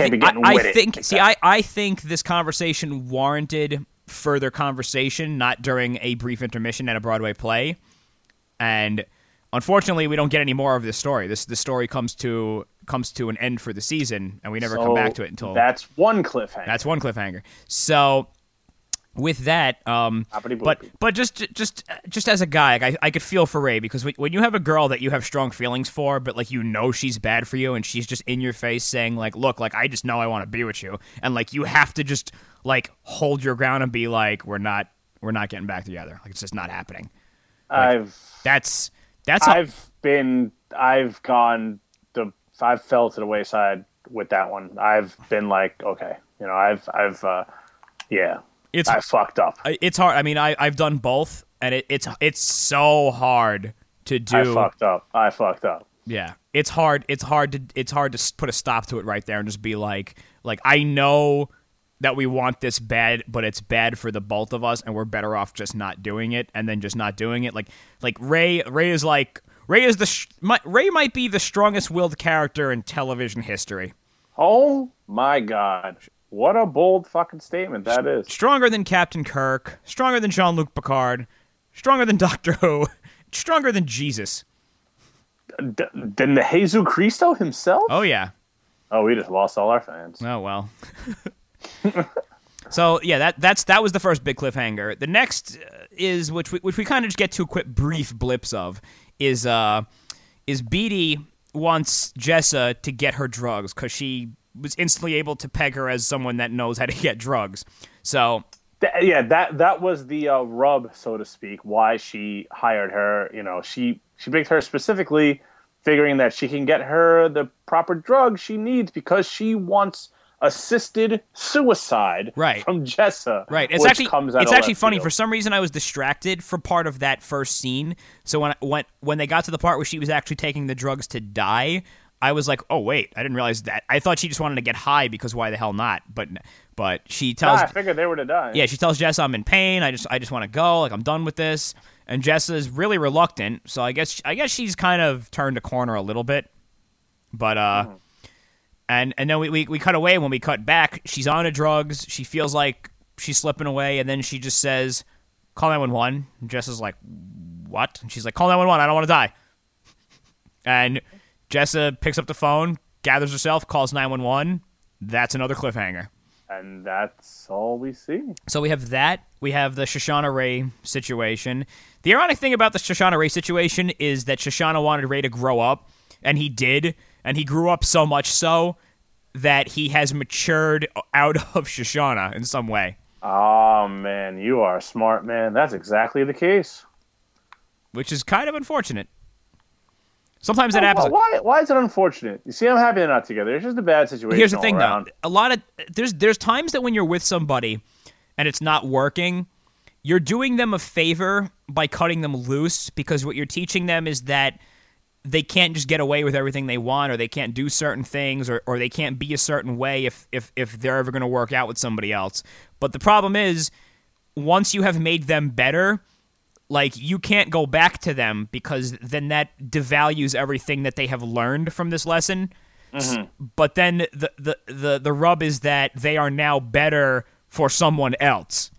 think this conversation warranted further conversation, not during a brief intermission at a Broadway play. And unfortunately, we don't get any more of this story. This story comes to an end for the season, and we never come back to it until that's one cliffhanger. So. With that, but just as a guy, I could feel for Ray, because when you have a girl that you have strong feelings for, but like she's bad for you, and she's just in your face saying like, look, like I just know I want to be with you, and like you have to just like hold your ground and be like, we're not getting back together, like it's just not happening. Like, I've fell to the wayside with that one. I've been like, okay, yeah, I fucked up. It's hard. I mean, I've done both, and it's so hard to do. I fucked up. Yeah, it's hard. It's hard to put a stop to it right there and just be like I know that we want this bad, but it's bad for the both of us, and we're better off just not doing it, and then just not doing it. Like Ray might be the strongest willed character in television history. Oh my God. What a bold fucking statement that is. Stronger than Captain Kirk, stronger than Jean-Luc Picard, stronger than Doctor Who, stronger than Jesus. Than the Jesus Cristo himself? Oh, yeah. Oh, we just lost all our fans. Oh, well. So, yeah, that was the first big cliffhanger. The next is, which we kind of just get two quick brief blips of, is Beatty wants Jessa to get her drugs because she was instantly able to peg her as someone that knows how to get drugs. So that was the rub, so to speak, why she hired her. She picked her specifically, figuring that she can get her the proper drugs she needs because she wants assisted suicide from Jessa. Right. It's actually funny. For some reason, I was distracted for part of that first scene. So when they got to the part where she was actually taking the drugs to die, I was like, oh wait, I didn't realize that. I thought she just wanted to get high because why the hell not? But she tells. I figured they were to die. Yeah, she tells Jessa, I'm in pain. I just want to go. Like, I'm done with this. And Jessa is really reluctant. So I guess she's kind of turned a corner a little bit. But and then we cut away. When we cut back, she's on the drugs. She feels like she's slipping away, and then she just says, "Call 911." And Jessa's like, "What?" And she's like, "Call 911. I don't want to die." And Jessa picks up the phone, gathers herself, calls 911. That's another cliffhanger. And that's all we see. So we have that. We have the Shoshana Ray situation. The ironic thing about the Shoshana Ray situation is that Shoshana wanted Ray to grow up, and he did. And he grew up so much so that he has matured out of Shoshana in some way. Oh, man, you are a smart man. That's exactly the case. Which is kind of unfortunate. Sometimes it happens. Why is it unfortunate? You see, I'm happy they're not together. It's just a bad situation. Here's the thing, around. though. There's times that when you're with somebody and it's not working, you're doing them a favor by cutting them loose, because what you're teaching them is that they can't just get away with everything they want, or they can't do certain things, or they can't be a certain way if they're ever going to work out with somebody else. But the problem is, once you have made them better, like, you can't go back to them, because then that devalues everything that they have learned from this lesson. Mm-hmm. But then the rub is that they are now better for someone else.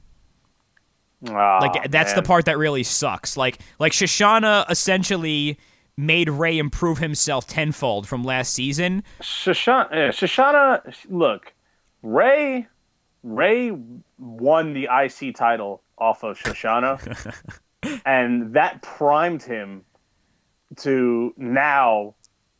That's the part that really sucks. Like Shoshana essentially made Ray improve himself tenfold from last season. Shoshana, look, Ray won the IC title off of Shoshana, and that primed him to now,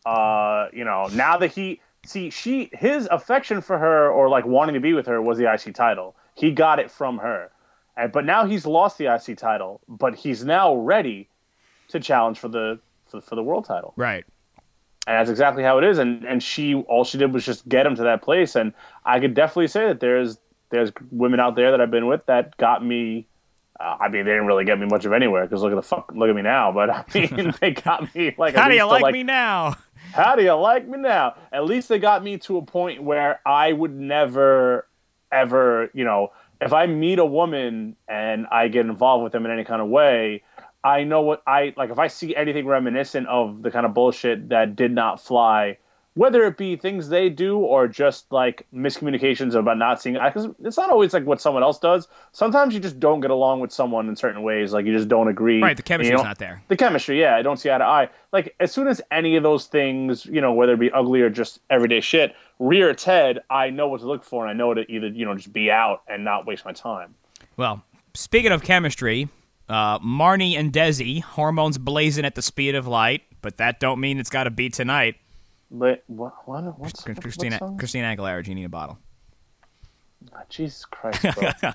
now that his affection for her, or like wanting to be with her, was the IC title. He got it from her, but now he's lost the IC title, but he's now ready to challenge for the world title. Right. And that's exactly how it is. And all she did was just get him to that place. And I could definitely say that there's women out there that I've been with that got me. They didn't really get me much of anywhere, because look at me now. But I mean, they got me like. How do you like me now? How do you like me now? At least they got me to a point where I would never, ever, if I meet a woman and I get involved with them in any kind of way, I know what if I see anything reminiscent of the kind of bullshit that did not fly, whether it be things they do or just like miscommunications about not seeing, because it's not always like what someone else does. Sometimes you just don't get along with someone in certain ways, like you just don't agree. Right, the chemistry's not there. The chemistry, yeah, I don't see eye to eye. Like, as soon as any of those things, whether it be ugly or just everyday shit, rear its head, I know what to look for, and I know to either, just be out and not waste my time. Well, speaking of chemistry, Marnie and Desi, hormones blazing at the speed of light, but that don't mean it's got to be tonight. But what's Christina Aguilera, "You Need a Bottle." Oh, Jesus Christ, bro.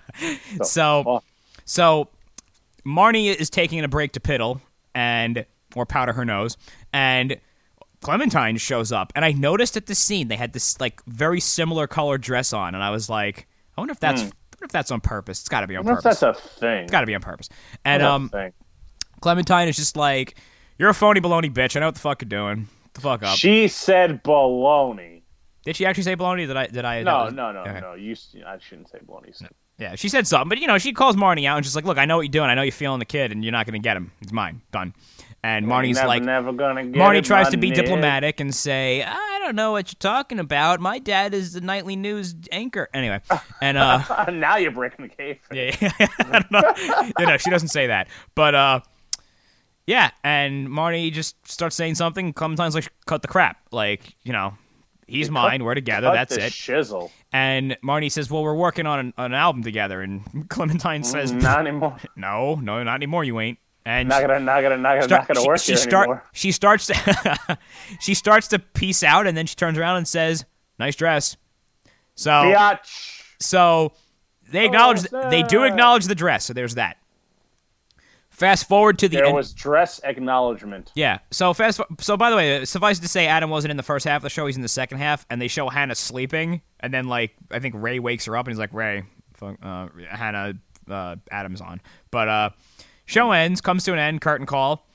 So Marnie is taking a break to piddle or powder her nose, and Clementine shows up, and I noticed at the scene they had this like very similar colored dress on, and I was like, I wonder if that's on purpose. It's got to be on purpose. That's a thing. It's got to be on purpose. And Clementine is just like, you're a phony baloney bitch. I know what the fuck you're doing. The fuck up. She said baloney. Did she actually say baloney? Did I? No. Okay. I shouldn't say baloney. Yeah, she said something, but she calls Marnie out and she's like, "Look, I know what you're doing. I know you're feeling the kid, and you're not going to get him. It's mine. Done." And Marnie's never gonna get Marnie it, tries to be Nick. diplomatic and say, "I don't know what you're talking about. My dad is the nightly news anchor." Anyway, and now you're breaking the cave. Yeah, I don't know. She doesn't say that, but yeah, and Marnie just starts saying something. Clementine's like, "Cut the crap. Like, he's mine. We're together. That's it." Shizzle. And Marnie says, "Well, we're working on an album together." And Clementine says, "Not anymore." No, not anymore. You ain't. And not gonna work here anymore. She starts to peace out, and then she turns around and says, "Nice dress." So, Biatch. So they do acknowledge the dress. So there's that. Fast forward to the There was dress acknowledgement. Yeah. So by the way, suffice it to say, Adam wasn't in the first half of the show. He's in the second half, and they show Hannah sleeping, and then I think Ray wakes her up, and he's like, "Ray, Hannah, Adam's on." But show ends, comes to an end. Curtain call.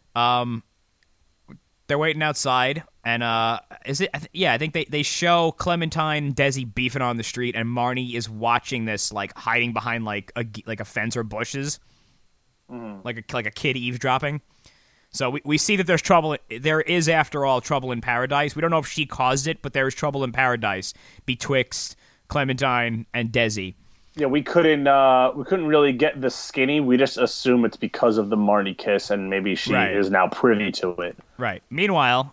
They're waiting outside, and is it? I think they show Clementine and Desi beefing on the street, and Marnie is watching this, like hiding behind like a fence or bushes. Like a kid eavesdropping. So we see that there's trouble. There is, after all, trouble in paradise. We don't know if she caused it, but there is trouble in paradise betwixt Clementine and Desi. Yeah, we couldn't really get the skinny. We just assume it's because of the Marnie kiss, and maybe she is now privy to it. Right. Meanwhile,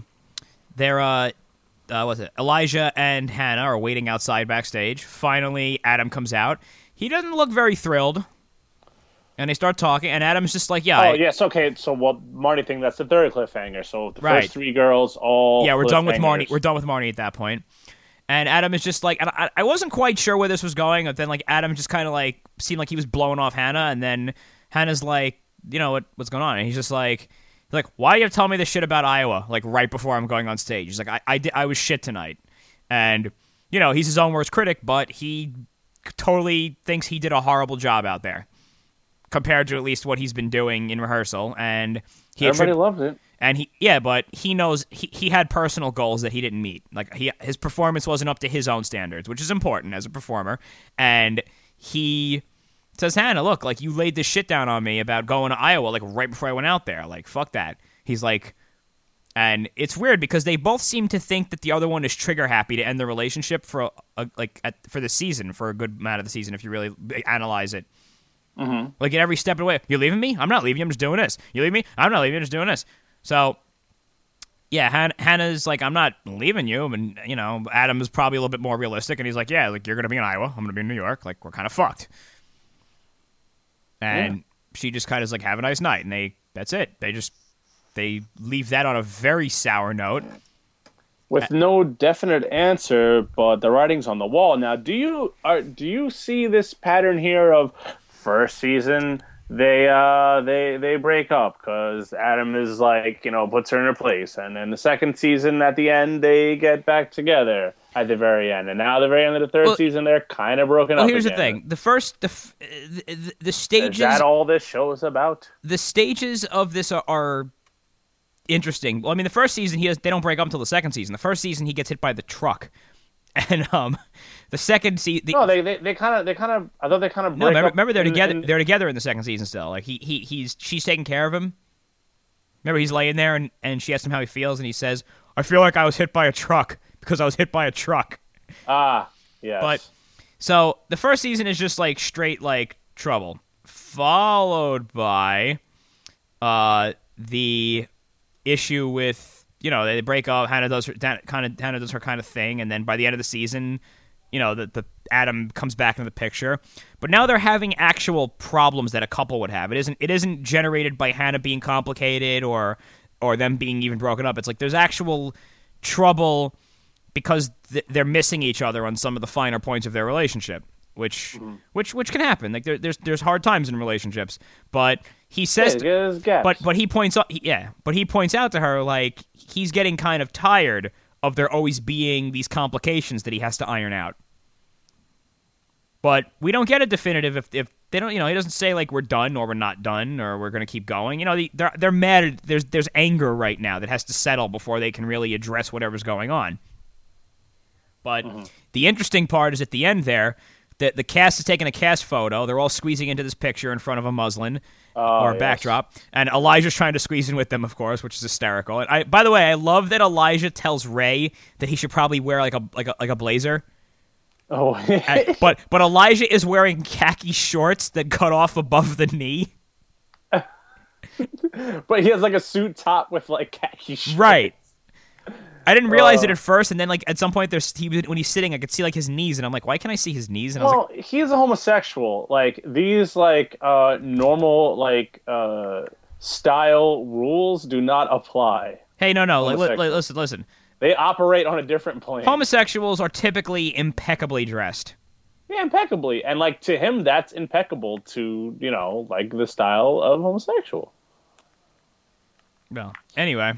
Elijah and Hannah are waiting outside backstage. Finally, Adam comes out. He doesn't look very thrilled. And they start talking, and Adam's just like, "Yeah." Yes, okay. So, Marnie thing, that's the third cliffhanger. So, the first three girls all. Yeah, we're done with Marnie. We're done with Marnie at that point. And Adam is just like, and I wasn't quite sure where this was going, but then, like, Adam just kind of, like, seemed like he was blowing off Hannah, and then Hannah's like, what's going on? And he's just like, "Why do you have to tell me this shit about Iowa, like, right before I'm going on stage?" He's like, I was shit tonight. And, he's his own worst critic, but he totally thinks he did a horrible job out there, compared to at least what he's been doing in rehearsal, and everybody loved it. And but he knows he had personal goals that he didn't meet. Like his performance wasn't up to his own standards, which is important as a performer. And he says, "Hannah, look, like you laid this shit down on me about going to Iowa, like right before I went out there. Like fuck that." He's like, and it's weird because they both seem to think that the other one is trigger happy to end the relationship for for the season, for a good amount of the season, if you really analyze it. Mm-hmm. Like at every step of the way, "You're leaving me? I'm not leaving you. I'm just doing this. You leave me? I'm not leaving you. I'm just doing this." So, yeah, Hannah's like, "I'm not leaving you." And, Adam is probably a little bit more realistic. And he's like, "Yeah, like you're going to be in Iowa. I'm going to be in New York. Like we're kind of fucked." And she just kind of is like, "Have a nice night." And that's it. They leave that on a very sour note. With no definite answer, but the writing's on the wall. Now, do you see this pattern here of first season they break up because Adam is like, puts her in her place, and then the second season at the end they get back together at the very end, and now at the very end of the third season they're kind of broken up. Well, here's again. the thing: the stages. Is that all this show is about? The stages of this are interesting. Well, I mean, the first season they don't break up until the second season. The first season he gets hit by the truck, and the second season. No, they kind of. I thought they kind of. No, remember they're together. They're together in the second season still. Like she's taking care of him. Remember, he's laying there and she asks him how he feels, and he says, "I feel like I was hit by a truck because I was hit by a truck." Ah, yes. But so the first season is just like straight like trouble, followed by the issue with. They break up. Hannah does her kind of thing, and then by the end of the season, the Adam comes back into the picture. But now they're having actual problems that a couple would have. It isn't generated by Hannah being complicated or them being even broken up. It's like there's actual trouble because they're missing each other on some of the finer points of their relationship, which can happen. Like there's hard times in relationships, but he says, there's gaps. but he points out, but he points out to her like he's getting kind of tired of there always being these complications that he has to iron out. But we don't get a definitive if they don't, he doesn't say like we're done or we're not done or we're going to keep going. They're mad. There's anger right now that has to settle before they can really address whatever's going on. But the interesting part is at the end there, the cast is taking a cast photo. They're all squeezing into this picture in front of a muslin or a backdrop, and Elijah's trying to squeeze in with them, of course, which is hysterical. And by the way, I love that Elijah tells Ray that he should probably wear like a blazer. Oh, but Elijah is wearing khaki shorts that cut off above the knee. But he has like a suit top with like khaki shorts. Right. I didn't realize it at first, and then like at some point when he's sitting, I could see like his knees, and I'm like, why can't I see his knees? And I was like, he's a homosexual. Like these like normal like style rules do not apply. Hey, no, listen. They operate on a different plane. Homosexuals are typically impeccably dressed. Yeah, impeccably. And, like, to him, that's impeccable to, like, the style of homosexual. Well, anyway.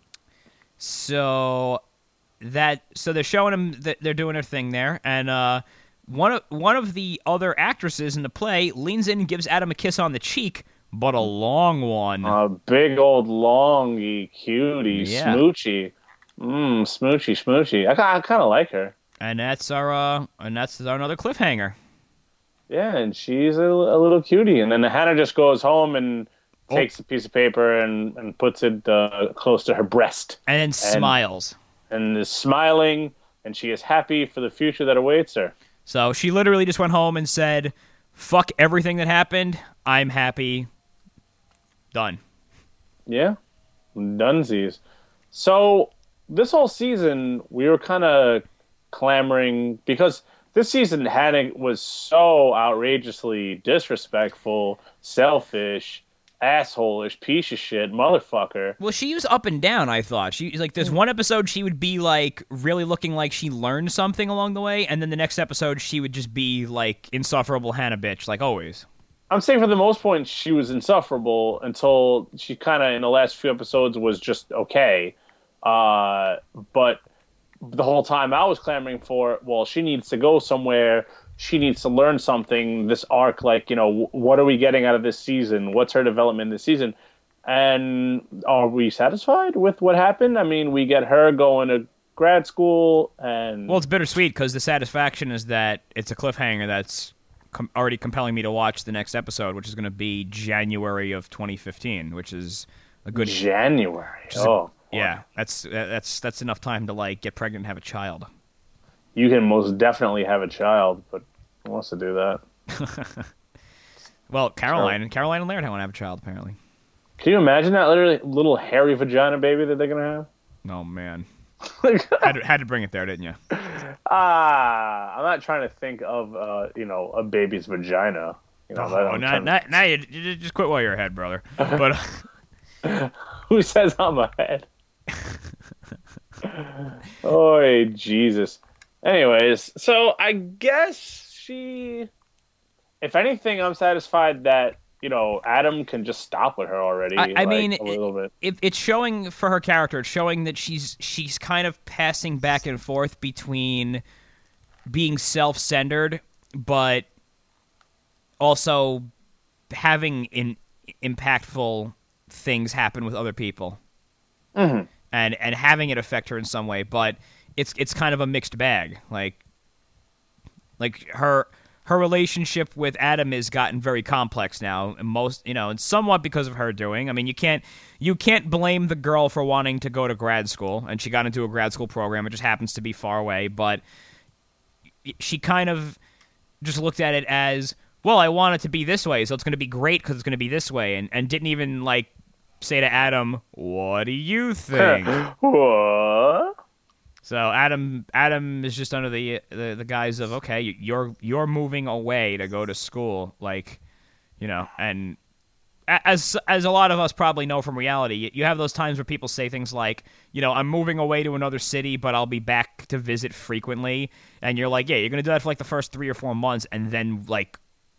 So they're showing him that they're doing their thing there. And one of the other actresses in the play leans in and gives Adam a kiss on the cheek, but a long one. A big old longy cutie, smoochy. Smoochy. I kind of like her. And that's our another cliffhanger. Yeah, and she's a little cutie. And then Hannah just goes home and takes a piece of paper and puts it close to her breast. And then smiles. And is smiling, and she is happy for the future that awaits her. So she literally just went home and said, fuck everything that happened. I'm happy. Done. Yeah. Dunsies. So this whole season, we were kind of clamoring because this season Hannah was so outrageously disrespectful, selfish, asshole-ish, piece of shit, motherfucker. Well, she was up and down, I thought. She like there's one episode she would be like really looking like she learned something along the way, and then the next episode she would just be like insufferable Hannah bitch, like always. I'm saying for the most part she was insufferable until she kind of in the last few episodes was just okay. But the whole time I was clamoring for, well, she needs to go somewhere. She needs to learn something. This arc, like, what are we getting out of this season? What's her development this season? And are we satisfied with what happened? I mean, we get her going to grad school and... Well, it's bittersweet because the satisfaction is that it's a cliffhanger that's already compelling me to watch the next episode, which is going to be January of 2015, which is a good... January? Yeah, that's enough time to like get pregnant and have a child. You can most definitely have a child, but who wants to do that? Well, Caroline and Laird want to have a child, apparently. Can you imagine that literally little hairy vagina baby that they're gonna have? Oh man, had to bring it there, didn't you? I'm not trying to think of a baby's vagina. Now you just quit while you're ahead, brother. But who says I'm ahead? Oh, Jesus. Anyways, so I guess if anything, I'm satisfied that, Adam can just stop with her already. I mean, a little bit. It's showing for her character, it's showing that she's kind of passing back and forth between being self-centered, but also having impactful things happen with other people. Mm-hmm. And having it affect her in some way, but it's kind of a mixed bag. Like her relationship with Adam has gotten very complex now, and and somewhat because of her doing. I mean, you can't blame the girl for wanting to go to grad school, and she got into a grad school program. It just happens to be far away, but she kind of just looked at it as, well, I want it to be this way, so it's going to be great because it's going to be this way, and didn't even like say to Adam, what do you think? What? So Adam is just under the guise of, okay, you're moving away to go to school, like, and as a lot of us probably know from reality, you have those times where people say things like, I'm moving away to another city, but I'll be back to visit frequently, and you're like, yeah, you're gonna do that for like the first 3 or 4 months, and then like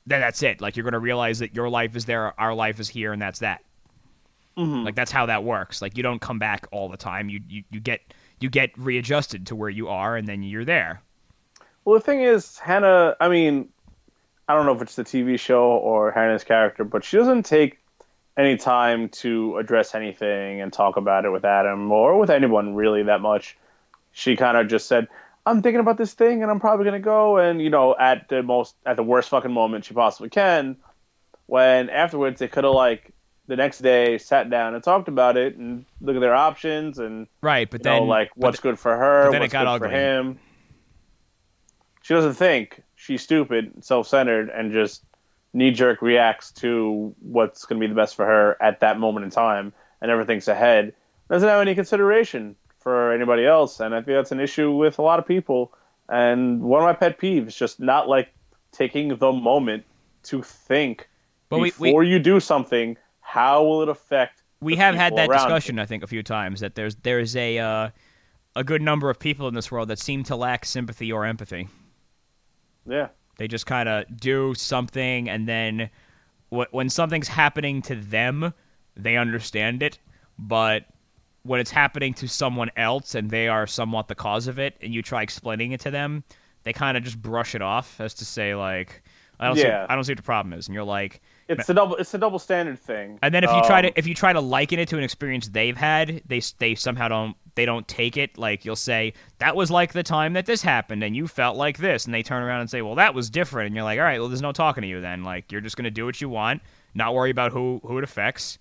then that's it. Like, you're going to realize that your life is there, our life is here, and that's that. Mm-hmm. Like, that's how that works. Like, you don't come back all the time. You get readjusted to where you are, and then you're there. Well, the thing is, Hannah, I mean, I don't know if it's the TV show or Hannah's character, but she doesn't take any time to address anything and talk about it with Adam or with anyone really that much. She kind of just said, I'm thinking about this thing and I'm probably going to go. And, at the worst fucking moment she possibly can, when afterwards they could have, like, the next day sat down and talked about it and look at their options and, right. But then, what's good for her, then what's it got good ugly. for him. She doesn't think. She's stupid, self-centered, and just knee-jerk reacts to what's going to be the best for her at that moment in time and never thinks ahead. Doesn't have any consideration for anybody else, and I think that's an issue with a lot of people. And one of my pet peeves, just not, like, taking the moment to think before you do something, how will it affect we have had that discussion, I think, a few times, that there's a good number of people in this world that seem to lack sympathy or empathy. Yeah. They just kind of do something, and then when something's happening to them, they understand it. But when it's happening to someone else and they are somewhat the cause of it, and you try explaining it to them, they kind of just brush it off as to say, like, I don't see what the problem is. And you're like, it's a double standard thing. and then if you try to liken it to an experience they've had, they somehow don't take it. Like, you'll say, that was like the time that this happened and you felt like this, and they turn around and say, well, that was different, and you're like, all right, well, there's no talking to you then. Like, you're just going to do what you want, not worry about who it affects.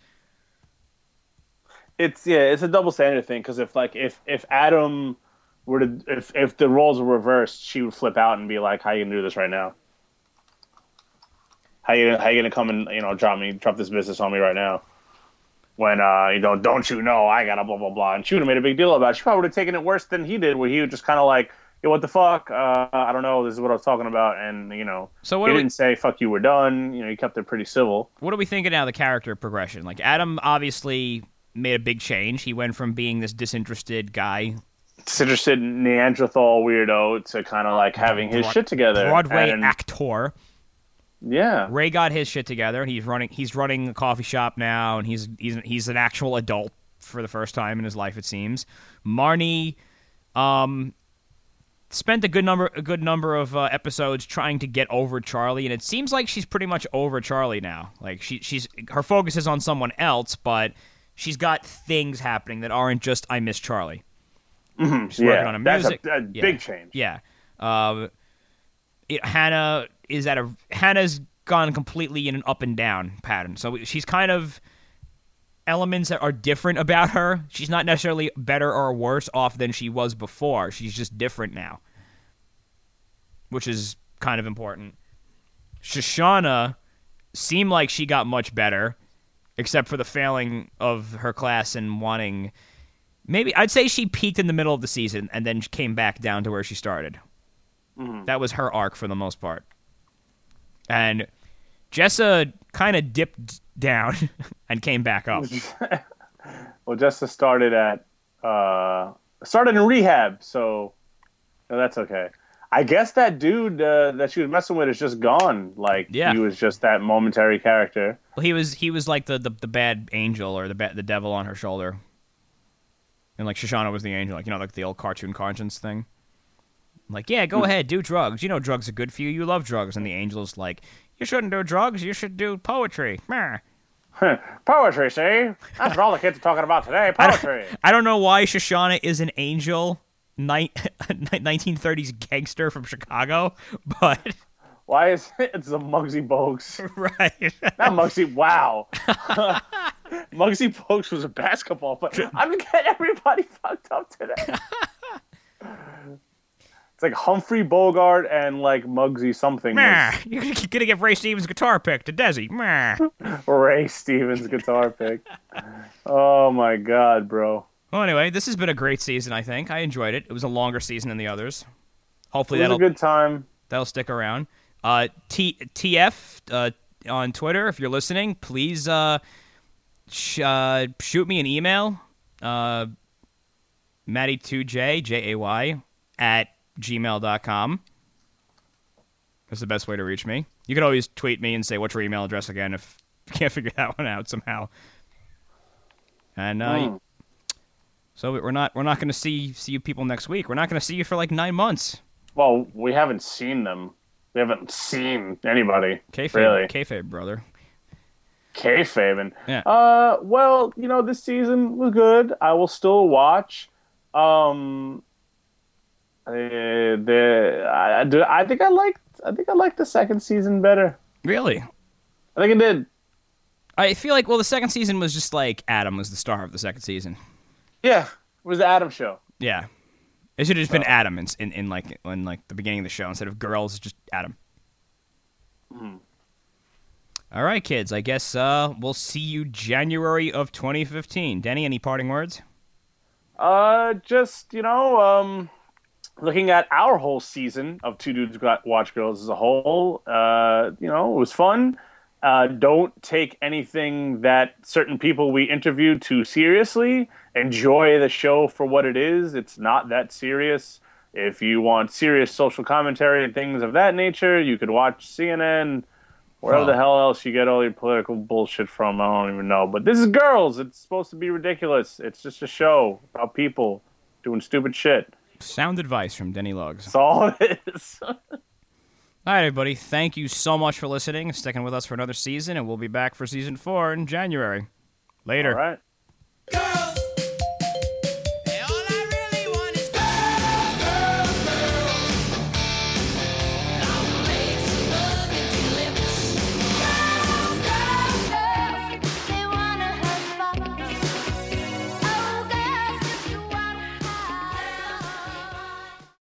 It's a double standard thing, because if Adam were to if the roles were reversed, she would flip out and be like, how are you gonna do this right now? How you gonna come and drop this business on me right now? When don't you know I gotta blah blah blah, and she would have made a big deal about it. She probably would have taken it worse than he did, where he was just kind of like, yo, what the fuck? I don't know. This is what I was talking about, and So he didn't say fuck you, we're done. He kept it pretty civil. What are we thinking now of the character progression? Like, Adam obviously made a big change. He went from being this disinterested guy, disinterested Neanderthal weirdo, to kind of like having his shit together. Broadway actor. Yeah, Ray got his shit together. He's running a coffee shop now, and he's an actual adult for the first time in his life, it seems. Marnie spent a good number of episodes trying to get over Charlie, and it seems like she's pretty much over Charlie now. Like, she's her focus is on someone else, but she's got things happening that aren't just I miss Charlie. Mm-hmm. She's working on a music. That's a big change. Yeah. Hannah's gone completely in an up and down pattern. So she's kind of elements that are different about her. She's not necessarily better or worse off than she was before. She's just different now, which is kind of important. Shoshana seemed like she got much better, except for the failing of her class and wanting... Maybe I'd say she peaked in the middle of the season and then came back down to where she started. Mm-hmm. That was her arc for the most part. And Jessa kind of dipped down and came back up. Well, Jessa started in rehab, so that's okay. I guess that dude that she was messing with is just gone. Like, he was just that momentary character. Well, he was like the bad angel or the devil on her shoulder. And, like, Shoshana was the angel, like the old cartoon conscience thing. Like, yeah, go ahead, do drugs. You know drugs are good for you. You love drugs. And the angel's like, you shouldn't do drugs. You should do poetry. Poetry, see? That's what all the kids are talking about today, poetry. I don't know why Shoshana is an angel, 1930s gangster from Chicago, but... Why is it? It's a Muggsy Bogues. Right. Not Muggsy, wow. Muggsy Bogues was a basketball player. I'm getting everybody fucked up today. It's like Humphrey Bogart and like Muggsy something. You're gonna give Ray Stevens' guitar pick to Desi. Ray Stevens' guitar pick. Oh my god, bro. Well, anyway, this has been a great season, I think. I enjoyed it. It was a longer season than the others. Hopefully it was a good time. That'll stick around. TF on Twitter, if you're listening, please shoot me an email, Matty2J, Jay, @gmail.com. That's the best way to reach me. You can always tweet me and say, what's your email address again if you can't figure that one out somehow. And so we're not going to see you people next week. We're not going to see you for like 9 months. Well, we haven't seen them. We haven't seen anybody. Kayfabe, really. Kayfabe, brother. Kayfabe. Yeah. Well, this season was good. I will still watch. I think I liked the second season better. Really? I think it did. I feel like, well, the second season was just like Adam was the star of the second season. Yeah, it was the Adam show. Yeah. It should have just been Adam in the beginning of the show instead of girls, just Adam. Mm. All right, kids. I guess we'll see you January of 2015. Denny, any parting words? Just looking at our whole season of Two Dudes Watch Girls as a whole, it was fun. Don't take anything that certain people we interviewed too seriously. Enjoy the show for what it is. It's not that serious. If you want serious social commentary and things of that nature, you could watch CNN, wherever the hell else you get all your political bullshit from. I don't even know. But this is Girls. It's supposed to be ridiculous. It's just a show about people doing stupid shit. Sound advice from Denny Logs. That's all it is. All right, everybody. Thank you so much for listening and sticking with us for another season, and we'll be back for season 4 in January. Later. All right. Girls!